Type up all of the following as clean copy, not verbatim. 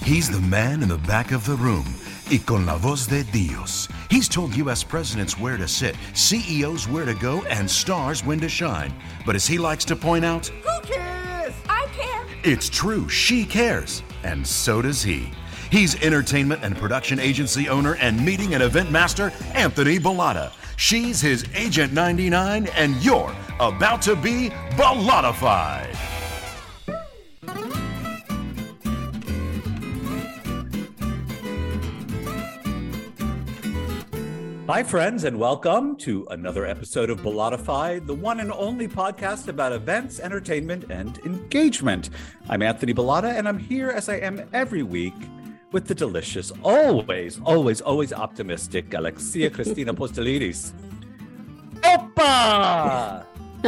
He's the man in the back of the room, y con la voz de Dios. He's told U.S. presidents where to sit, CEOs where to go, and stars when to shine. But as he likes to point out, who cares? I care. It's true, she cares, and so does he. He's entertainment and production agency owner and meeting and event master, Anthony Bellata. She's his Agent 99, and you're about to be Bellatified. Hi, friends, and welcome to another episode of Bellatified, the one and only podcast about events, entertainment, and engagement. I'm Anthony Bellata, and I'm here as I am every week with the delicious, always optimistic Alexia Christina Postolidis. Opa!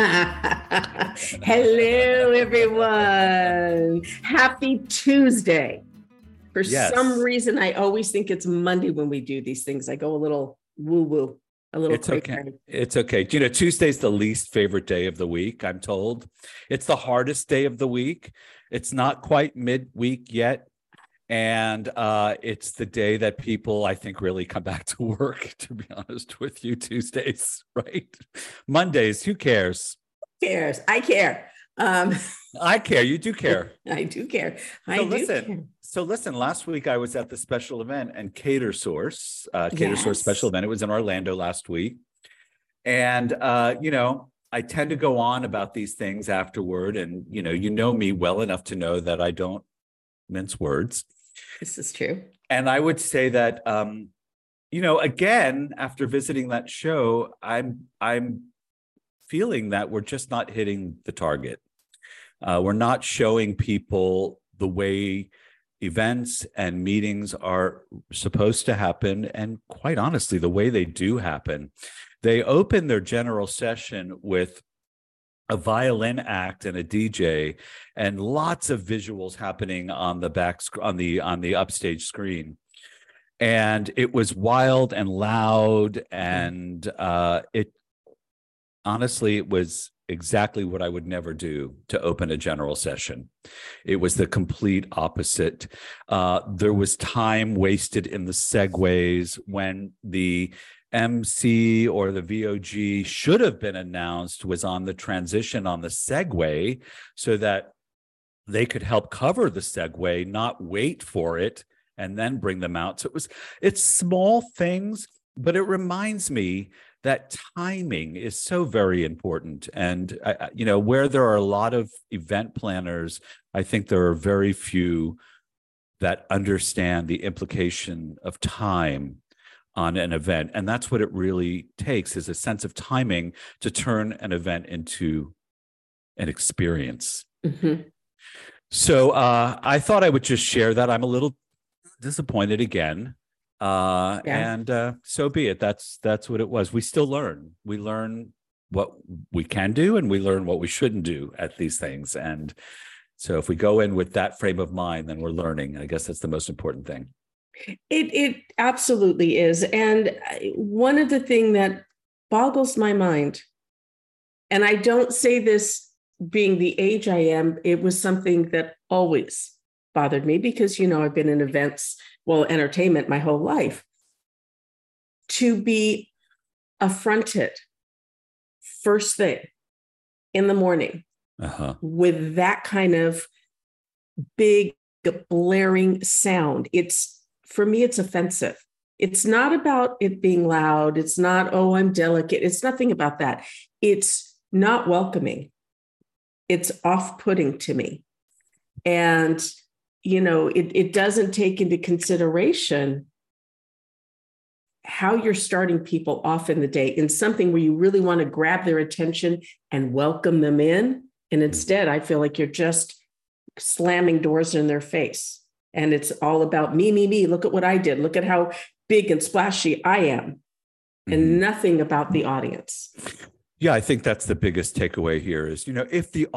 Hello, everyone. Happy Tuesday. For some reason, I always think it's Monday when we do these things. I go a little woo-woo, a little crazy. Okay. It's okay. You know, Tuesday's the least favorite day of the week, I'm told. It's the hardest day of the week. It's not quite midweek yet. And it's the day that people, I think, really come back to work, to be honest with you. Tuesdays, right? Mondays, who cares? Who cares? I care. I care. You do care. I do care. So listen, last week I was at the special event and CaterSource special event. It was in Orlando last week. And, I tend to go on about these things afterward. And, you know me well enough to know that I don't mince words. This is true. And I would say that, again, after visiting that show, I'm feeling that we're just not hitting the target. We're not showing people the way events and meetings are supposed to happen, and quite honestly, the way they do happen. They open their general session with a violin act and a DJ, and lots of visuals happening on the upstage screen. And it was wild and loud, and it was exactly what I would never do to open a general session. It was the complete opposite. There was time wasted in the segues when the MC or the VOG should have been announced was on the transition on the segue so that they could help cover the segue, not wait for it and then bring them out. So it's small things, but it reminds me that timing is so very important. And, where there are a lot of event planners, I think there are very few that understand the implication of time on an event. And that's what it really takes, is a sense of timing to turn an event into an experience. Mm-hmm. So I thought I would just share that. I'm a little disappointed again. And so be it. That's what it was. We still learn. We learn what we can do, and we learn what we shouldn't do at these things. And so if we go in with that frame of mind, then we're learning. I guess that's the most important thing. It absolutely is. And one of the things that boggles my mind, and I don't say this being the age I am, it was something that always bothered me because, I've been in entertainment my whole life. To be affronted first thing in the morning with that kind of big blaring sound, for me, it's offensive. It's not about it being loud. It's not, I'm delicate. It's nothing about that. It's not welcoming. It's off-putting to me. And it doesn't take into consideration how you're starting people off in the day in something where you really want to grab their attention and welcome them in. And instead, I feel like you're just slamming doors in their face. And it's all about me. Look at what I did. Look at how big and splashy I am. And nothing about the audience. Yeah, I think that's the biggest takeaway here is, if the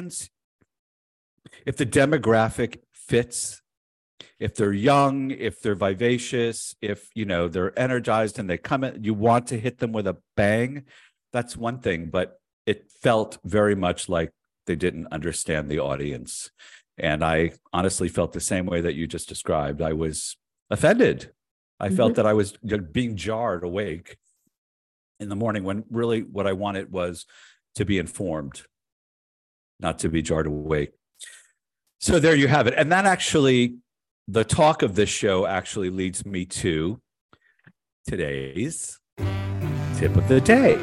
demographic fits, if they're young, if they're vivacious, if, they're energized and they come in, you want to hit them with a bang, that's one thing. But it felt very much like they didn't understand the audience. And I honestly felt the same way that you just described. I was offended. I felt that I was being jarred awake in the morning when really what I wanted was to be informed, not to be jarred awake. So there you have it. And that actually, the talk of this show actually leads me to today's tip of the day.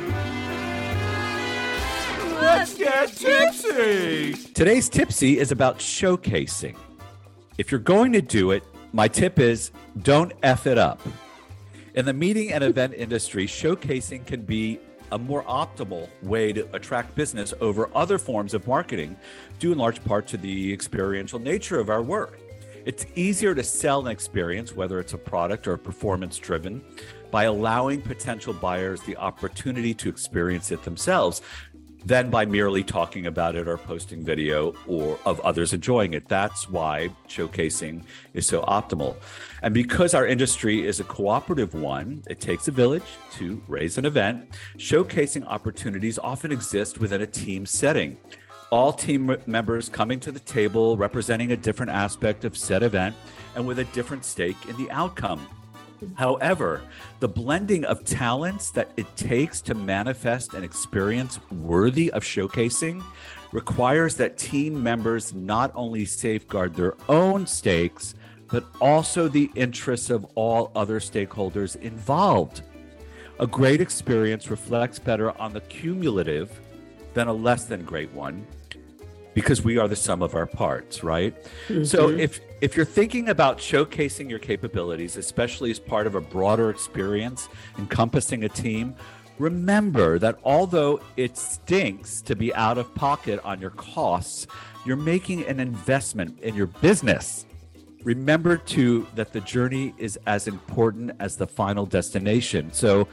Let's get tipsy! Today's tipsy is about showcasing. If you're going to do it, my tip is don't F it up. In the meeting and event industry, showcasing can be a more optimal way to attract business over other forms of marketing, due in large part to the experiential nature of our work. It's easier to sell an experience, whether it's a product or performance-driven, by allowing potential buyers the opportunity to experience it themselves than by merely talking about it or posting video or of others enjoying it. That's why showcasing is so optimal. And because our industry is a cooperative one, it takes a village to raise an event. Showcasing opportunities often exist within a team setting. All team members coming to the table representing a different aspect of said event and with a different stake in the outcome. However, the blending of talents that it takes to manifest an experience worthy of showcasing requires that team members not only safeguard their own stakes, but also the interests of all other stakeholders involved. A great experience reflects better on the cumulative than a less than great one, because we are the sum of our parts, right? Mm-hmm. So if you're thinking about showcasing your capabilities, especially as part of a broader experience encompassing a team, remember that although it stinks to be out of pocket on your costs, you're making an investment in your business. Remember too that the journey is as important as the final destination. So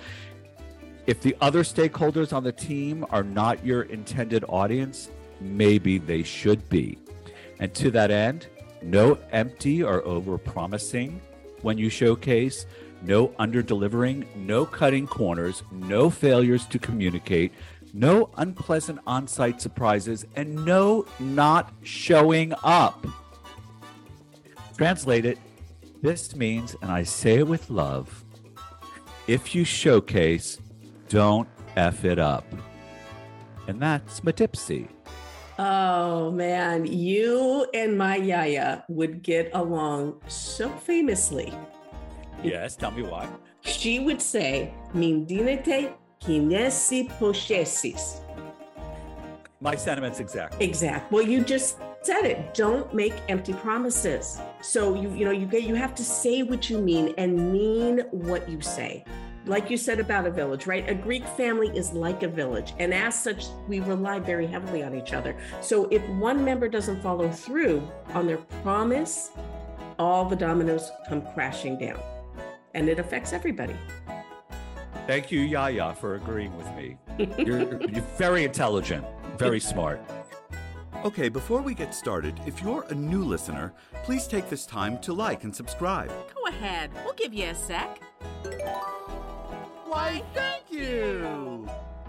if the other stakeholders on the team are not your intended audience, maybe they should be. And to that end, no empty or over-promising when you showcase, no under-delivering, no cutting corners, no failures to communicate, no unpleasant on-site surprises, and no not showing up. Translate it, this means, and I say it with love, if you showcase, don't F it up. And that's my tipsy. Oh man, you and my Yaya would get along so famously. Yes, tell me why. She would say, "Mindinete kinesi poshesis." My sentiments exactly. Exact. Well, you just said it. Don't make empty promises. So you have to say what you mean and mean what you say. Like you said about a village, right? A Greek family is like a village. And as such, we rely very heavily on each other. So if one member doesn't follow through on their promise, all the dominoes come crashing down. And it affects everybody. Thank you, Yaya, for agreeing with me. You're very intelligent, very smart. Okay, before we get started, if you're a new listener, please take this time to like and subscribe. Go ahead. We'll give you a sec. Why, thank you!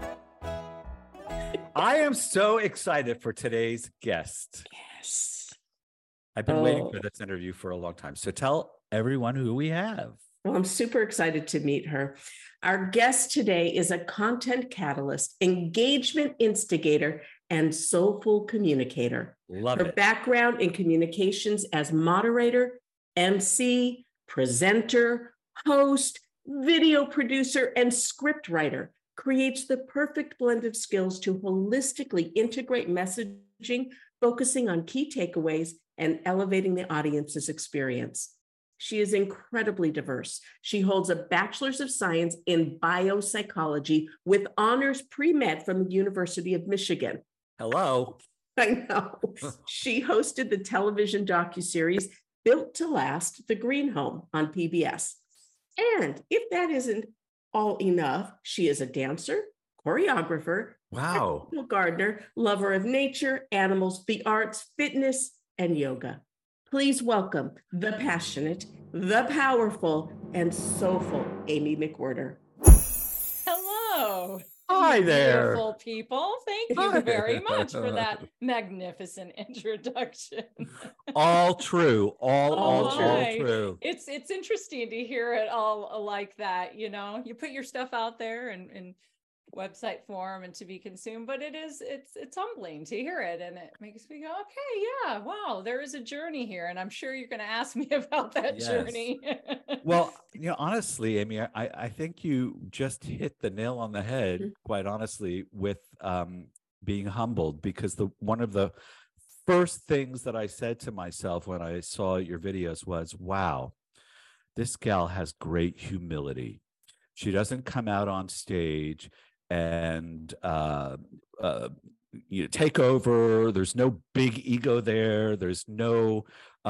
I am so excited for today's guest. Yes. I've been waiting for this interview for a long time. So tell everyone who we have. Well, I'm super excited to meet her. Our guest today is a content catalyst, engagement instigator, and soulful communicator. Love her it. Background in communications as moderator, MC, presenter, host, video producer, and script writer creates the perfect blend of skills to holistically integrate messaging, focusing on key takeaways and elevating the audience's experience. She is incredibly diverse. She holds a Bachelor's of Science in Biopsychology with honors pre-med from the University of Michigan. Hello. I know. She hosted the television docuseries Built to Last, The Green Home on PBS. And if that isn't all enough, she is a dancer, choreographer, wow, gardener, lover of nature, animals, the arts, fitness, and yoga. Please welcome the passionate, the powerful, and soulful Amy McWhirter. Hello. Hi you there. beautiful people. Thank you Hi. very much for that magnificent introduction. All true. All my. true. It's interesting to hear it all like that. You know, you put your stuff out there in website form and to be consumed, but it's humbling to hear it, and it makes me go, okay, yeah, wow, there is a journey here, and I'm sure you're going to ask me about that journey. Well, honestly, Amy, I think you just hit the nail on the head, quite honestly, with being humbled, because one of the first things that I said to myself when I saw your videos was, wow, this gal has great humility. She doesn't come out on stage and take over. There's no big ego there. There's no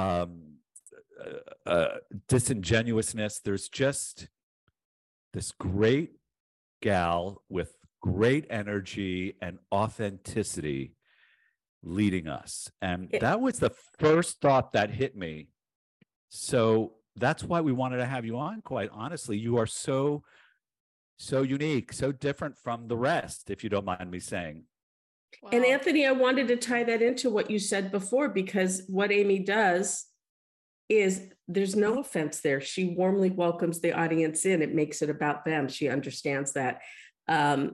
disingenuousness. There's just this great gal with great energy and authenticity leading us. And that was the first thought that hit me. So that's why we wanted to have you on, quite honestly. You are so unique, so different from the rest, if you don't mind me saying. Wow. And Anthony, I wanted to tie that into what you said before, because what Amy does is there's no offense there. She warmly welcomes the audience in. It makes it about them. She understands that. And,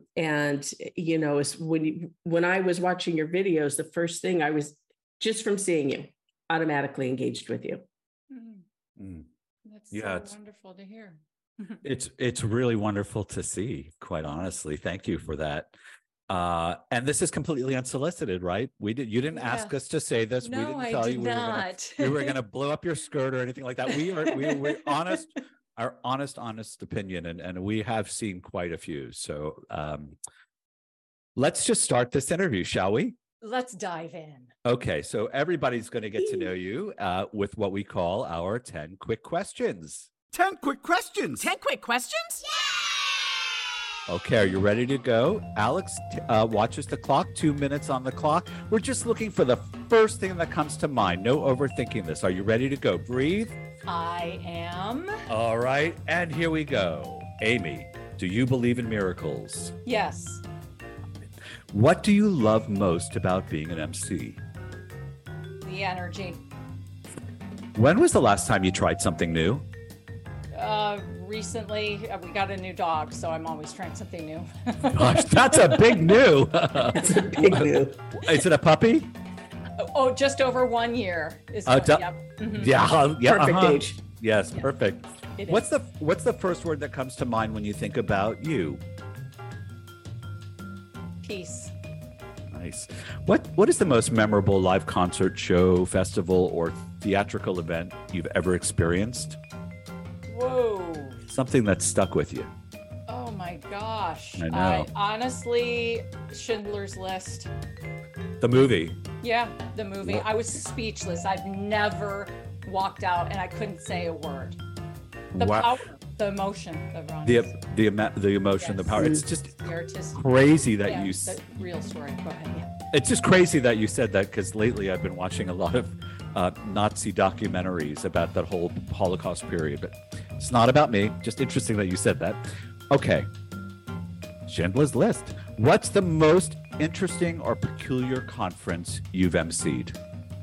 when I was watching your videos, the first thing I was, just from seeing you, automatically engaged with you. Mm-hmm. That's wonderful to hear. It's really wonderful to see, quite honestly. Thank you for that. And this is completely unsolicited, right? You didn't ask us to say this. No, we didn't tell you we were gonna blow up your skirt or anything like that. We're honest, our honest opinion, and we have seen quite a few. So let's just start this interview, shall we? Let's dive in. Okay, so everybody's going to get to know you with what we call our 10 quick questions. 10 quick questions. 10 quick questions? Okay, are you ready to go? Alex watches the clock, 2 minutes on the clock. We're just looking for the first thing that comes to mind. No overthinking this. Are you ready to go? Breathe. I am. All right, and here we go. Amy, do you believe in miracles? Yes. What do you love most about being an MC? The energy. When was the last time you tried something new? Recently, we got a new dog, so I'm always trying something new. Gosh, that's a big new. It's a big new. Is it a puppy? Oh, just over 1 year. Yep. Mm-hmm. Yeah. Perfect age. Yes, yep. Perfect. What's is. the first word that comes to mind when you think about you? Peace. Nice. What is the most memorable live concert, show, festival, or theatrical event you've ever experienced? Whoa. Something that stuck with you. Oh my gosh. I know. Honestly, Schindler's List. The movie. Yeah, the movie. I was speechless. I've never walked out and I couldn't say a word. The power, the emotion of Ron. The emotion, yes. The power. It's just crazy that you. The real story. Go ahead. Yeah. It's just crazy that you said that, because lately I've been watching a lot of Nazi documentaries about that whole Holocaust period, but it's not about me. Just interesting that you said that. Okay. Schindler's List. What's the most interesting or peculiar conference you've emceed?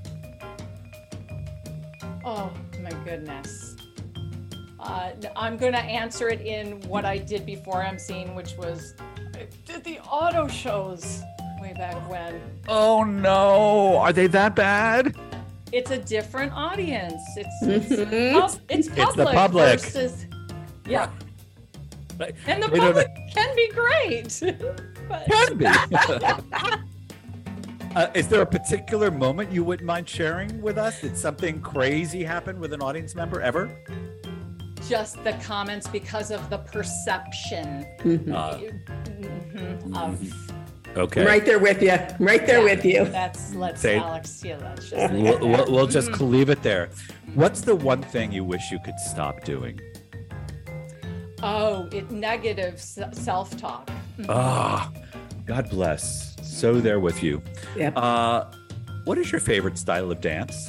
Oh my goodness. I'm going to answer it in what I did before emceeing, which was I did the auto shows way back when. Oh no, are they that bad? It's a different audience. It's public. It's the public versus, yeah. Right. And the public can be great. But... Can be. Is there a particular moment you wouldn't mind sharing with us? Did something crazy happen with an audience member ever? Just the comments, because of the perception of. Okay. Right there with you. Right there with you. Let's Alex. Yeah, let's just. We'll just leave it there. What's the one thing you wish you could stop doing? Oh, negative self-talk. God bless. So there with you. Yep. What is your favorite style of dance?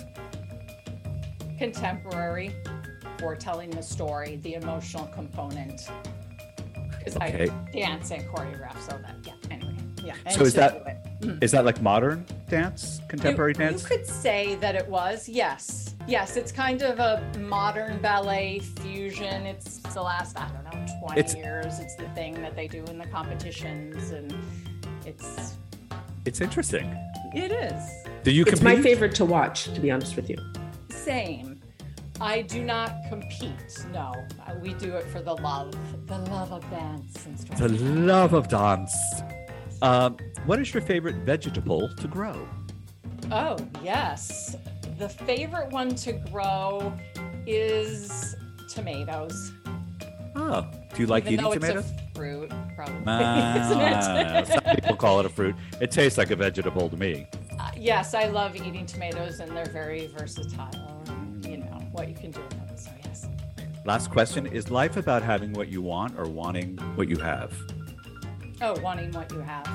Contemporary, for telling the story, the emotional component. because Okay. I dance and choreograph. So that, yeah, anyway. Yeah. So is that- do it. Is that like modern dance, contemporary dance? You could say that it was, yes. Yes, it's kind of a modern ballet fusion. It's the last, I don't know, 20 years. It's the thing that they do in the competitions, and it's interesting. It is. Do you It's compete? my favorite to watch, to be honest with you. Same. I do not compete. No, we do it for the love of dance and stuff. The love of dance. What is your favorite vegetable to grow? Oh, yes. The favorite one to grow is tomatoes. Oh, do you like Even eating though tomatoes? It's a fruit, probably. Ah, isn't it? some people call it a fruit. It tastes like a vegetable to me. Yes, I love eating tomatoes, and they're very versatile. And, you know what you can do with them. So yes. Last question: is life about having what you want or wanting what you have? Oh, wanting what you have.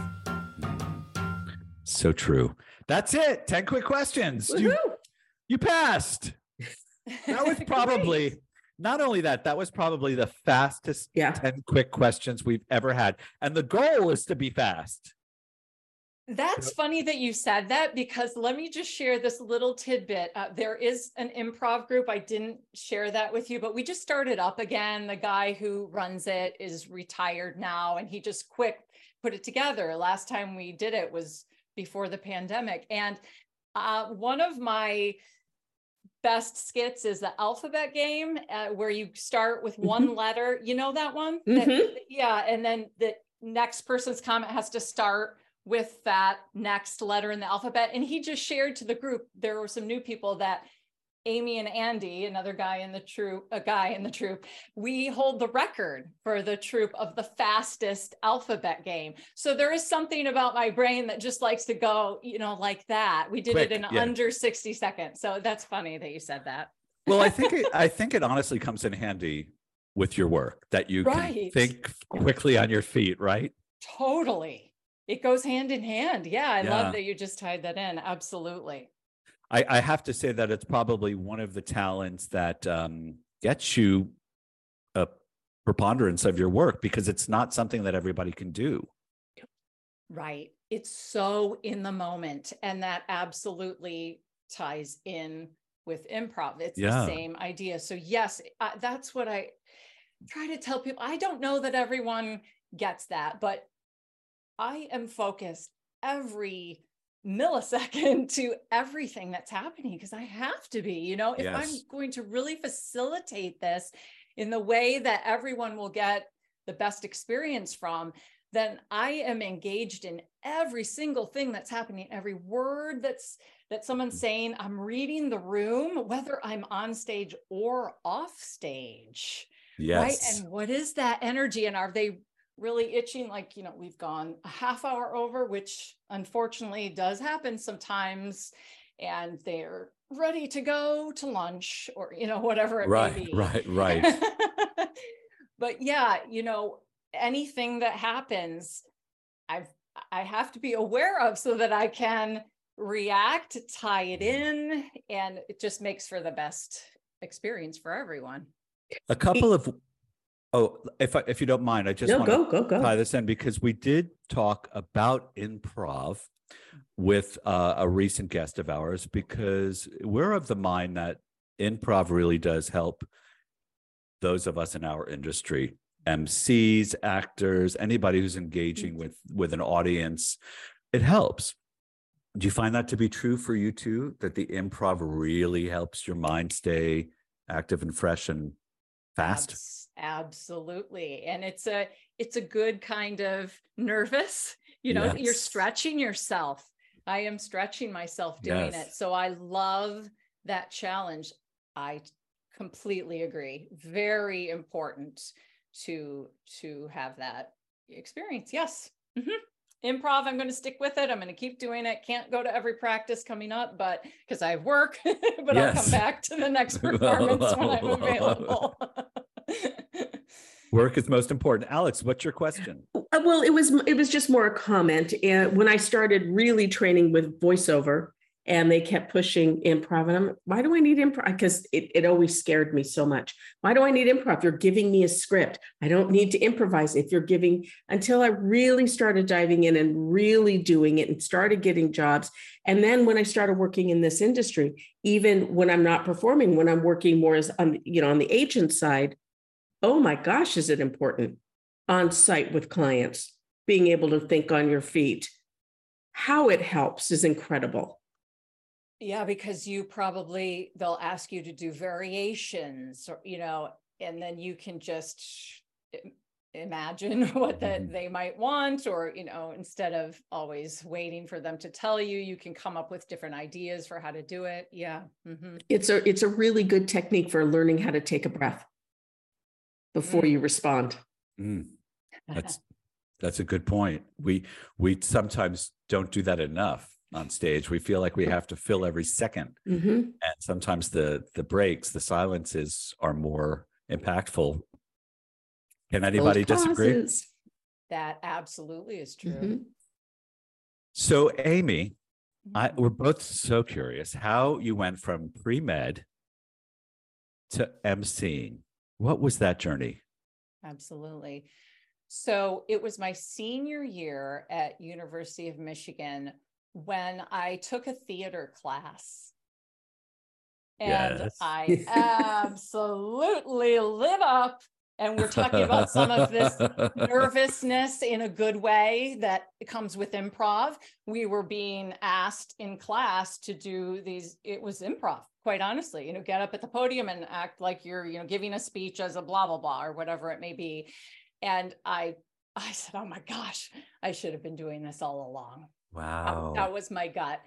So true. That's it. 10 quick questions. You passed. That was probably, not only that, that was probably the fastest 10 quick questions we've ever had. And the goal is to be fast. That's funny that you said that, because let me just share this little tidbit. There is an improv group. I didn't share that with you, but we just started up again. The guy who runs it is retired now, and he just quick put it together. Last time we did it was before the pandemic. And one of my best skits is the alphabet game, where you start with one letter. You know that one? Yeah. And then the next person's comment has to start with that next letter in the alphabet. And he just shared to the group, there were some new people, that Amy and Andy, another guy in the troupe, we hold the record for the troupe of the fastest alphabet game. So there is something about my brain that just likes to go, you know, like that. We did it in under 60 seconds. So that's funny that you said that. Well, I think it honestly comes in handy with your work that you can think quickly on your feet, right? Totally. It goes hand in hand. Yeah. I love that you just tied that in. Absolutely. I have to say that it's probably one of the talents that gets you a preponderance of your work, because it's not something that everybody can do. Right. It's so in the moment. And that absolutely ties in with improv. It's the same idea. So yes, that's what I try to tell people. I don't know that everyone gets that, but I am focused every millisecond to everything that's happening, because I have to be, you know, if I'm going to really facilitate this in the way that everyone will get the best experience from, then I am engaged in every single thing that's happening, every word that someone's saying. I'm reading the room, whether I'm on stage or off stage. Yes. Right. And what is that energy? And are they really itching? Like, you know, we've gone a half hour over, which unfortunately does happen sometimes, and they're ready to go to lunch, or, you know, whatever it may be. Right. But yeah, you know, anything that happens, I have to be aware of, so that I can react, tie it in, and it just makes for the best experience for everyone. A couple of if you don't mind, I just want to tie this in, because we did talk about improv with a recent guest of ours, because we're of the mind that improv really does help those of us in our industry, MCs, actors, anybody who's engaging with an audience. It helps. Do you find that to be true for you too, that the improv really helps your mind stay active and fresh and fast? Absolutely. And it's a good kind of nervous, you know, you're stretching yourself. I am stretching myself doing it. So I love that challenge. I completely agree. Very important to have that experience. Yes. Improv, I'm going to stick with it. I'm going to keep doing it. Can't go to every practice coming up, but because I have work, but I'll come back to the next performance when I'm available. Work is most important. Alex, what's your question? Well, it was just more a comment. And when I started really training with voiceover, And they kept pushing improv. And I'm like, why do I need improv? Because it always scared me so much. Why do I need improv? You're giving me a script. I don't need to improvise if you're giving, until I really started diving in and really doing it and started getting jobs. And then when I started working in this industry, even when I'm not performing, when I'm working more as on the agent side, oh my gosh, is it important on site with clients, being able to think on your feet. How it helps is incredible. Yeah, because they'll ask you to do variations or, and then you can just imagine what they might want, or, instead of always waiting for them to tell you, you can come up with different ideas for how to do it. Yeah. Mm-hmm. It's a really good technique for learning how to take a breath before you respond. That's a good point. We sometimes don't do that enough on stage. We feel like we have to fill every second. And sometimes the breaks, the silences are more impactful. Can anybody disagree? That absolutely is true. So Amy, we're both so curious how you went from pre-med to emceeing. What was that journey? Absolutely. So it was my senior year at University of Michigan when I took a theater class. And I absolutely lit up. And we're talking about some of this nervousness in a good way that comes with improv. We were being asked in class to do these, it was improv, quite honestly, get up at the podium and act like you're, giving a speech as a blah, blah, blah, or whatever it may be. And I said, oh my gosh, I should have been doing this all along. Wow. That was my gut.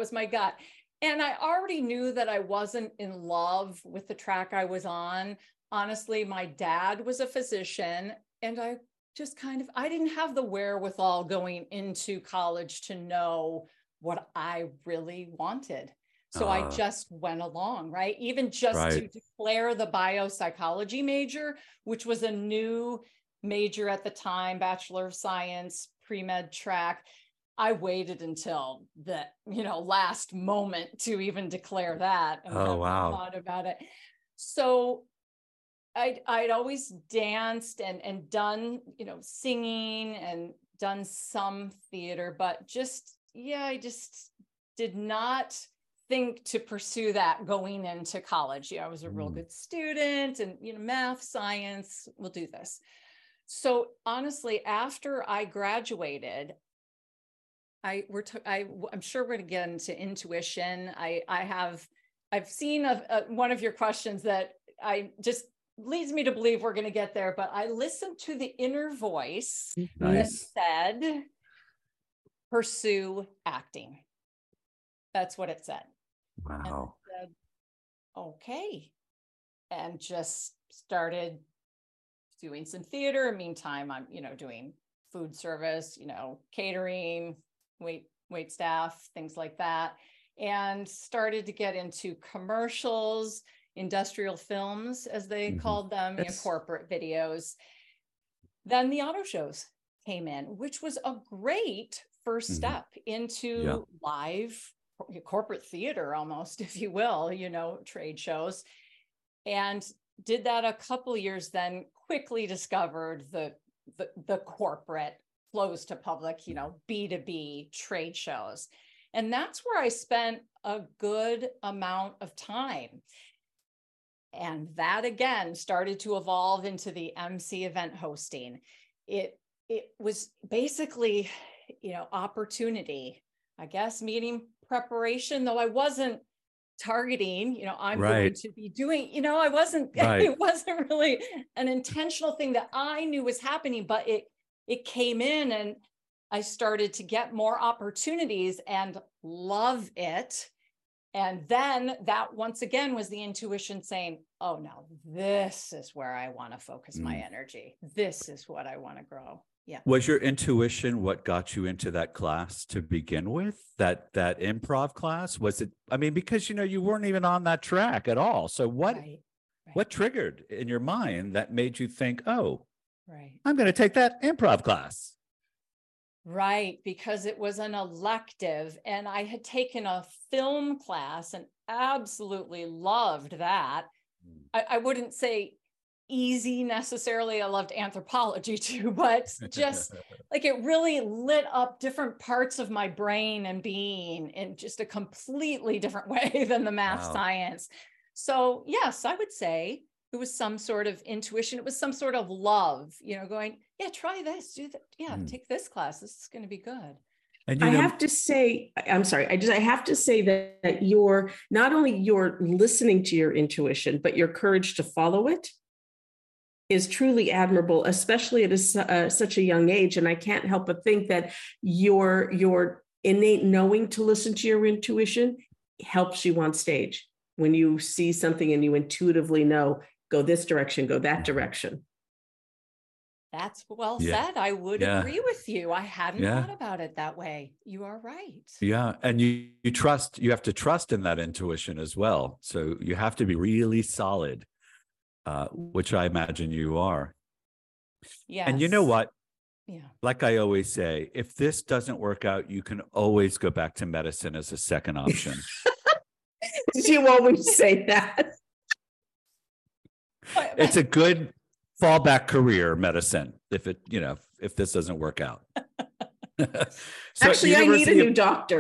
And I already knew that I wasn't in love with the track I was on. Honestly, my dad was a physician, and I just I didn't have the wherewithal going into college to know what I really wanted. So I just went along, right? Even just to declare the biopsychology major, which was a new major at the time, Bachelor of Science, pre-med track. I waited until the, last moment to even declare that. And thought about it. So I'd always danced and done, singing and done some theater, but I just did not think to pursue that going into college. I was a real good student and, math, science, we'll do this. So honestly, after I graduated, I'm sure we're going to get into intuition. I've seen one of your questions that I just leads me to believe we're going to get there, but I listened to the inner voice that said, pursue acting. That's what it said. Wow. And I said, okay. And just started doing some theater. Meantime, I'm, doing food service, catering, wait staff, things like that. And started to get into commercials, industrial films, as they called them, corporate videos. Then the auto shows came in, which was a great first step into live corporate theater, almost, if you will, trade shows. And did that a couple years, then quickly discovered the corporate closed to public, B2B trade shows. And that's where I spent a good amount of time. And that again started to evolve into the MC event hosting. It was basically, opportunity, I guess, meeting preparation, though I wasn't targeting, I'm going to be doing, I wasn't, it wasn't really an intentional thing that I knew was happening, but it came in and I started to get more opportunities and love it. And then that once again was the intuition saying, oh no, this is where I want to focus my energy. This is what I want to grow. Yeah. Was your intuition what got you into that class to begin with? That improv class? Was it, because you weren't even on that track at all. So what triggered in your mind that made you think, oh, I'm going to take that improv class? Right, because it was an elective and I had taken a film class and absolutely loved that. I wouldn't say easy necessarily. I loved anthropology too, but just like it really lit up different parts of my brain and being in just a completely different way than the math science. So yes, I would say it was some sort of intuition. It was some sort of love, going, yeah, try this, do that. Yeah, take this class. This is going to be good. And I have to say, I'm sorry, I have to say that you're not only you're listening to your intuition, but your courage to follow it is truly admirable, especially at such a young age. And I can't help but think that your innate knowing to listen to your intuition helps you on stage. When you see something and you intuitively know, go this direction, go that direction. That's well said. I would agree with you. I hadn't thought about it that way. You are right. Yeah. And you have to trust in that intuition as well. So you have to be really solid, which I imagine you are. Yeah. And you know what? Yeah. Like I always say, if this doesn't work out, you can always go back to medicine as a second option. You always say that. It's a good fallback career, medicine, if this doesn't work out. So actually, I need a new doctor.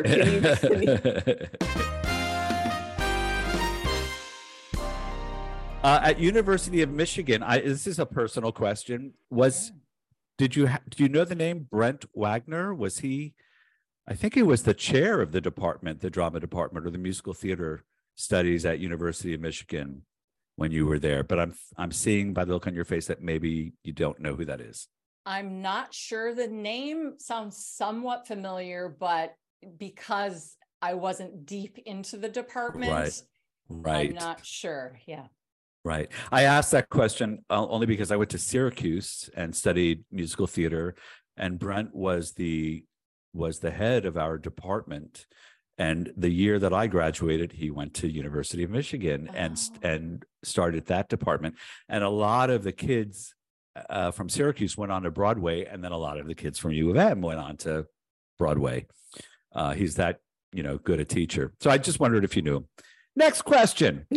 At University of Michigan, this is a personal question. Do you know the name Brent Wagner? Was he? I think he was the chair of the drama department, or the musical theater studies at University of Michigan when you were there. But I'm seeing by the look on your face that maybe you don't know who that is. I'm not sure. The name sounds somewhat familiar, but because I wasn't deep into the department, right. I'm not sure. Yeah. Right. I asked that question only because I went to Syracuse and studied musical theater, and Brent was the head of our department. And the year that I graduated, he went to University of Michigan and started that department. And a lot of the kids from Syracuse went on to Broadway, and then a lot of the kids from U of M went on to Broadway. He's that good a teacher. So I just wondered if you knew him. Next question.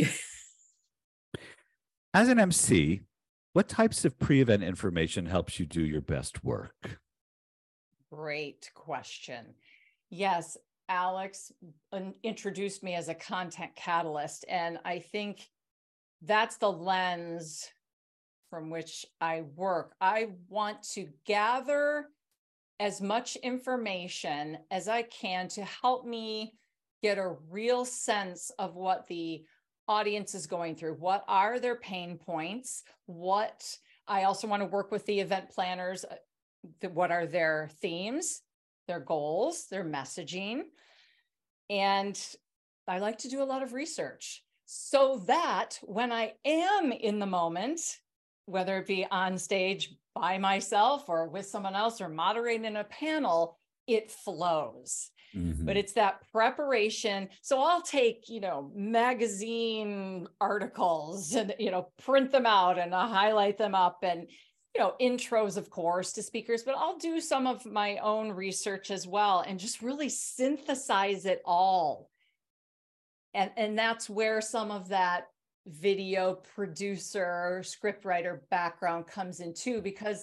As an MC, what types of pre-event information helps you do your best work? Great question. Yes, Alex introduced me as a content catalyst, and I think that's the lens from which I work. I want to gather as much information as I can to help me get a real sense of what the audience is going through. What are their pain points? I also want to work with the event planners. What are their themes, their goals, their messaging? And I like to do a lot of research so that when I am in the moment, whether it be on stage by myself or with someone else or moderating in a panel, it flows. Mm-hmm. But it's that preparation. So I'll take, magazine articles and, print them out and highlight them up, and, intros, of course, to speakers, but I'll do some of my own research as well and just really synthesize it all. And that's where some of that video producer, scriptwriter background comes in too, because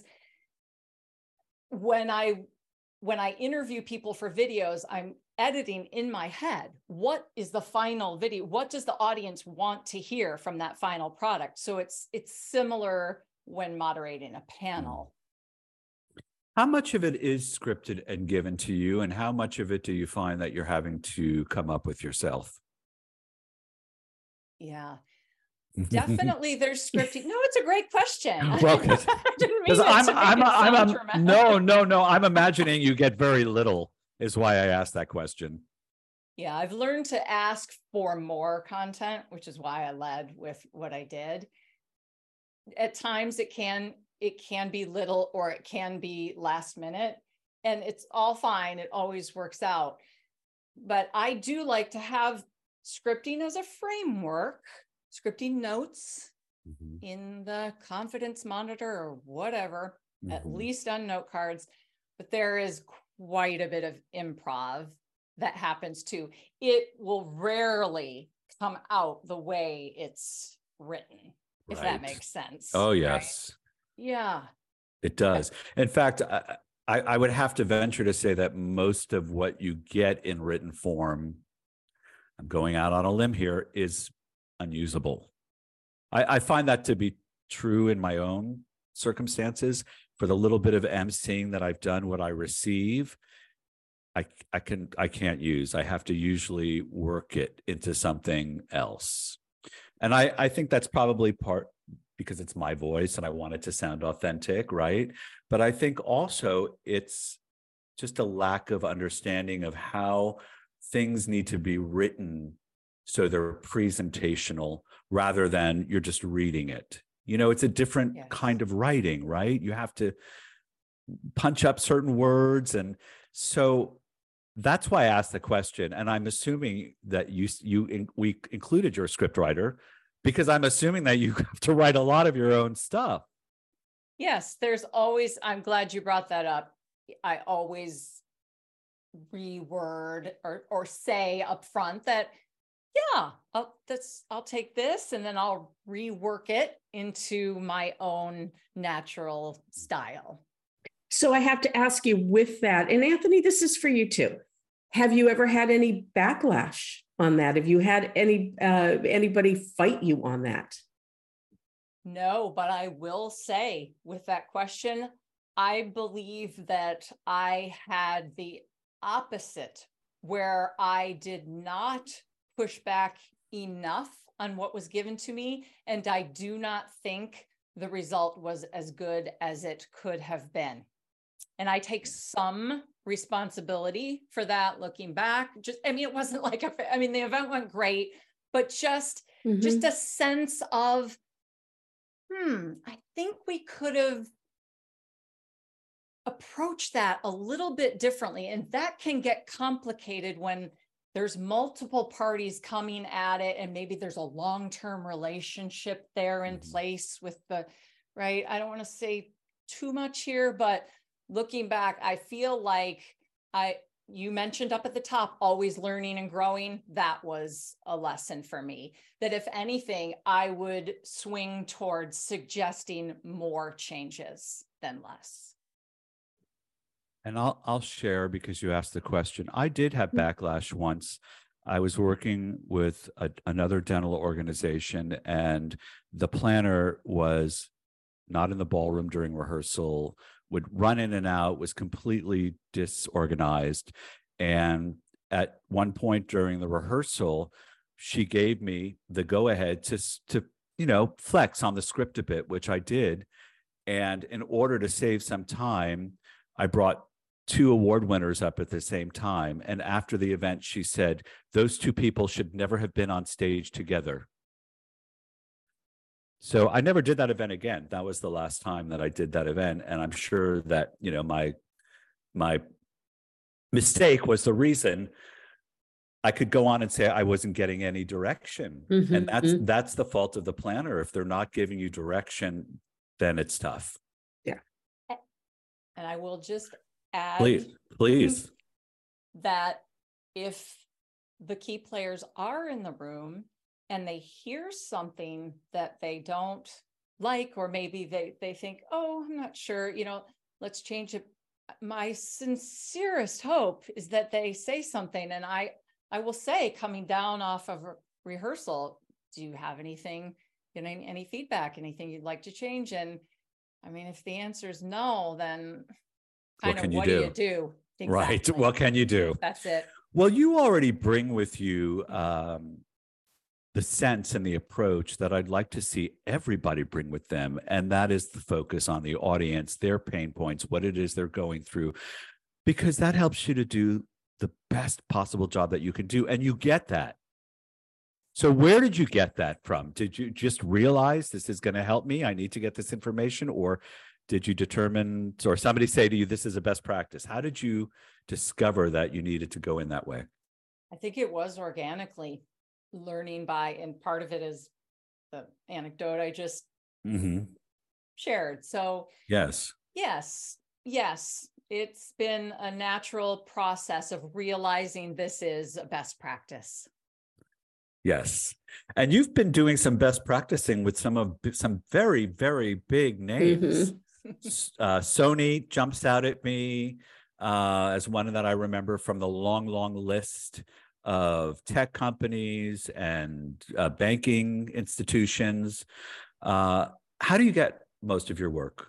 when I interview people for videos, I'm editing in my head. What is the final video? What does the audience want to hear from that final product? So it's similar when moderating a panel. How much of it is scripted and given to you, and how much of it do you find that you're having to come up with yourself? Yeah. Definitely there's scripting. No, it's a great question. Well, I'm imagining you get very little is why I asked that question. Yeah, I've learned to ask for more content, which is why I led with what I did. At times it can be little, or it can be last minute, and it's all fine. It always works out. But I do like to have scripting as a framework, scripting notes in the confidence monitor or whatever, at least on note cards. But there is quite a bit of improv that happens too. It will rarely come out the way it's written, if that Right. makes sense. Oh, right? yes, Yeah. it does. In fact, I would have to venture to say that most of what you get in written form, I'm going out on a limb here, is unusable. I find that to be true in my own circumstances. For the little bit of emceeing that I've done, what I receive, I can't use. I have to usually work it into something else. And I think that's probably part because it's my voice and I want it to sound authentic, right? But I think also it's just a lack of understanding of how things need to be written so they're presentational rather than you're just reading it. You know, it's a different Yes. kind of writing, right? You have to punch up certain words. And so that's why I asked the question. And I'm assuming that we included your script writer because I'm assuming that you have to write a lot of your own stuff. Yes, there's always, I'm glad you brought that up. I always reword or say up front that, yeah, I'll take this and then I'll rework it into my own natural style. So I have to ask you with that, and Anthony, this is for you too. Have you ever had any backlash on that? Have you had anybody fight you on that? No, but I will say with that question, I believe that I had the opposite, where I did not push back enough on what was given to me. And I do not think the result was as good as it could have been. And I take some responsibility for that looking back. It wasn't like, the event went great, but just a sense of, I think we could have approached that a little bit differently. And that can get complicated when there's multiple parties coming at it, and maybe there's a long-term relationship there in place with right? I don't want to say too much here, but looking back, I feel like you mentioned up at the top, always learning and growing. That was a lesson for me, that if anything, I would swing towards suggesting more changes than less. And I'll share because you asked the question. I did have backlash once. I was working with another dental organization, and the planner was not in the ballroom during rehearsal, would run in and out, was completely disorganized. And at one point during the rehearsal, she gave me the go-ahead to flex on the script a bit, which I did. And in order to save some time, I brought 2 award winners up at the same time. And after the event, she said, those 2 people should never have been on stage together. So I never did that event again. That was the last time that I did that event. And I'm sure that, my mistake was the reason I could go on and say I wasn't getting any direction. And that's the fault of the planner. If they're not giving you direction, then it's tough. Yeah. And I will just add, please, that if the key players are in the room and they hear something that they don't like, or maybe they think, oh, I'm not sure, let's change it. My sincerest hope is that they say something. And I will say, coming down off of rehearsal, do you have anything, any feedback, anything you'd like to change? And if the answer is no, then what do you do? Exactly. Right. What can you do? That's it. Well, you already bring with you the sense and the approach that I'd like to see everybody bring with them. And that is the focus on the audience, their pain points, what it is they're going through, because that helps you to do the best possible job that you can do. And you get that. So where did you get that from? Did you just realize this is going to help me? I need to get this information? Or did you determine, or somebody say to you, this is a best practice? How did you discover that you needed to go in that way? I think it was organically learning by, and part of it is the anecdote I just shared. So yes, it's been a natural process of realizing this is a best practice. Yes. And you've been doing some best practicing with some very, very big names. Sony jumps out at me as one that I remember from the long, long list of tech companies and banking institutions. How do you get most of your work?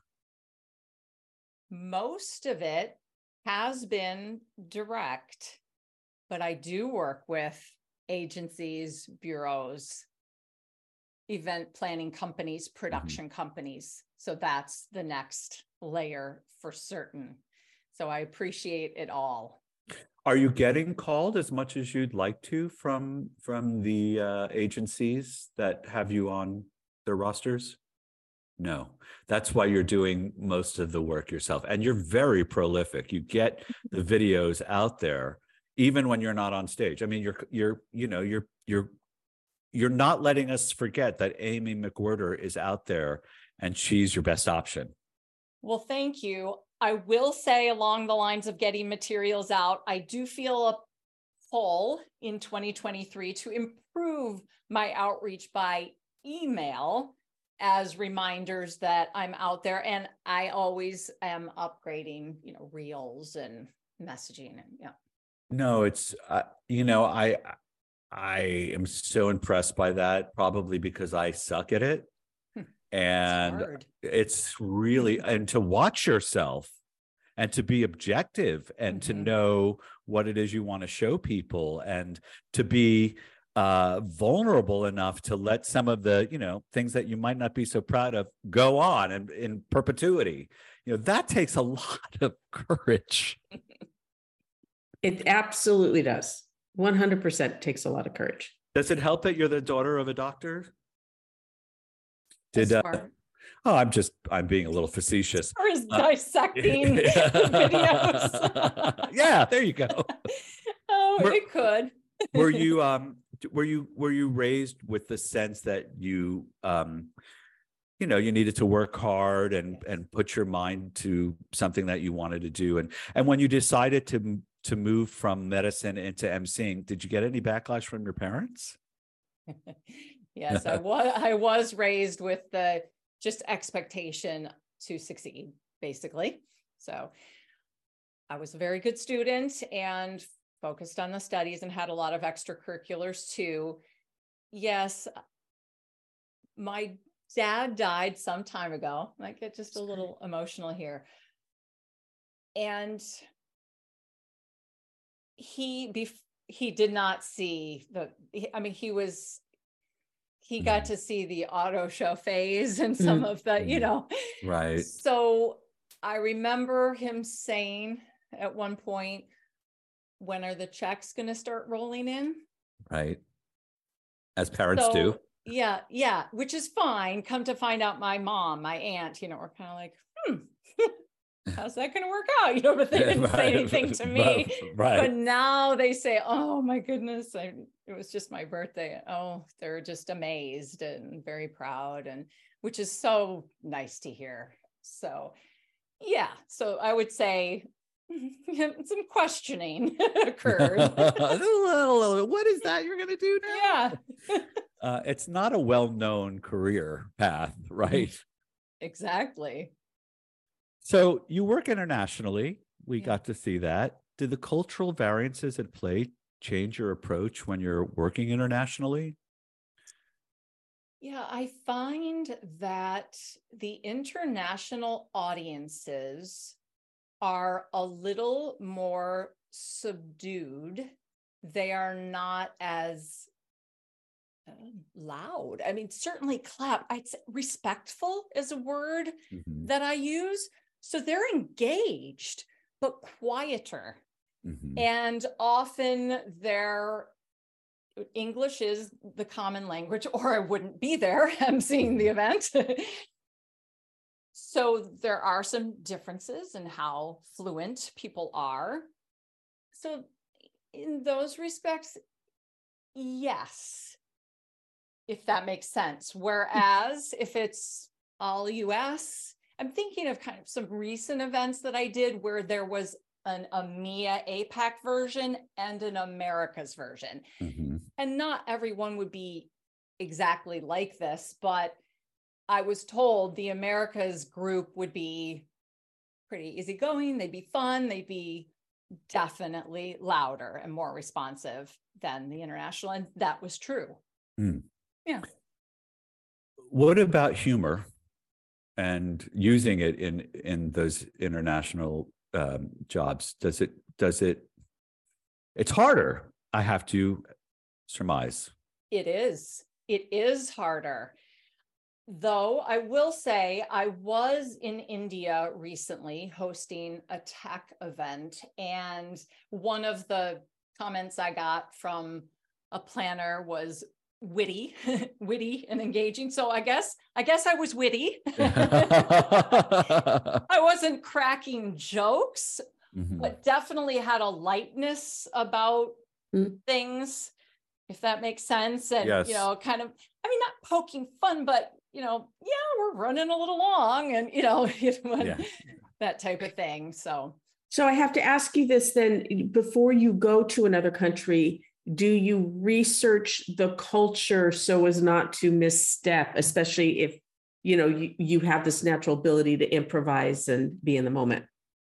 Most of it has been direct, but I do work with agencies, bureaus, event planning companies, production companies. So that's the next layer for certain. So I appreciate it all. Are you getting called as much as you'd like to from the agencies that have you on their rosters? No, that's why you're doing most of the work yourself, and you're very prolific. You get the videos out there even when you're not on stage. I mean, you're not letting us forget that Amy McWhirter is out there, and she's your best option. Well, thank you. I will say, along the lines of getting materials out, I do feel a pull in 2023 to improve my outreach by email as reminders that I'm out there, and I always am upgrading, reels and messaging. And No, it's I am so impressed by that, probably because I suck at it. And it's really, and to watch yourself and to be objective and to know what it is you want to show people, and to be vulnerable enough to let some of the, things that you might not be so proud of go on and in perpetuity. That takes a lot of courage. It absolutely does. 100% takes a lot of courage. Does it help that you're the daughter of a doctor? I'm being a little facetious. Or is dissecting videos. Yeah, there you go. It could. Were you raised with the sense that you you needed to work hard and put your mind to something that you wanted to do, and when you decided to move from medicine into emceeing, did you get any backlash from your parents? Yes, I was raised with the just expectation to succeed, basically. So I was a very good student and focused on the studies and had a lot of extracurriculars too. Yes, my dad died some time ago. I get just a little emotional here. And he did not see he got to see the auto show phase and some of the, Right. So I remember him saying at one point, when are the checks going to start rolling in? Right. As parents do. Yeah. Which is fine. Come to find out, my mom, my aunt, we're kind of like, how's that going to work out? But they didn't say anything to me. Right. But now they say, oh my goodness, it was just my birthday. Oh, they're just amazed and very proud, and which is so nice to hear. So, yeah. So I would say some questioning occurred. What is that you're going to do now? Yeah. It's not a well-known career path, right? Exactly. So you work internationally. We got to see that. Did the cultural variances at play change your approach when you're working internationally? Yeah, I find that the international audiences are a little more subdued. They are not as loud. I mean, certainly I'd say respectful is a word that I use. So they're engaged, but quieter. And often their English is the common language, or I wouldn't be there. I'm seeing the event. So there are some differences in how fluent people are. So in those respects, yes, if that makes sense. Whereas if it's all US I'm thinking of kind of some recent events that I did where there was an EMEA APAC version and an Americas version. Mhm. And not everyone would be exactly like this, but I was told the Americas group would be pretty easygoing. They'd be fun. They'd be definitely louder and more responsive than the international. And that was true. Mm. Yeah. What about humor and using it in those international jobs? Does it? It's harder, I have to surmise. It is. It is harder. Though I will say I was in India recently hosting a tech event, and one of the comments I got from a planner was witty, witty and engaging. So I guess I was witty. I wasn't cracking jokes, Mhm. but definitely had a lightness about things, if that makes sense. And, Yes. you know, kind of, I mean, not poking fun, but, you know, yeah, we're running a little long and, you know, Yeah. that type of thing. So So I have to ask you this then, before you go to another country, do you research the culture so as not to misstep, especially if, you know, you have this natural ability to improvise and be in the moment?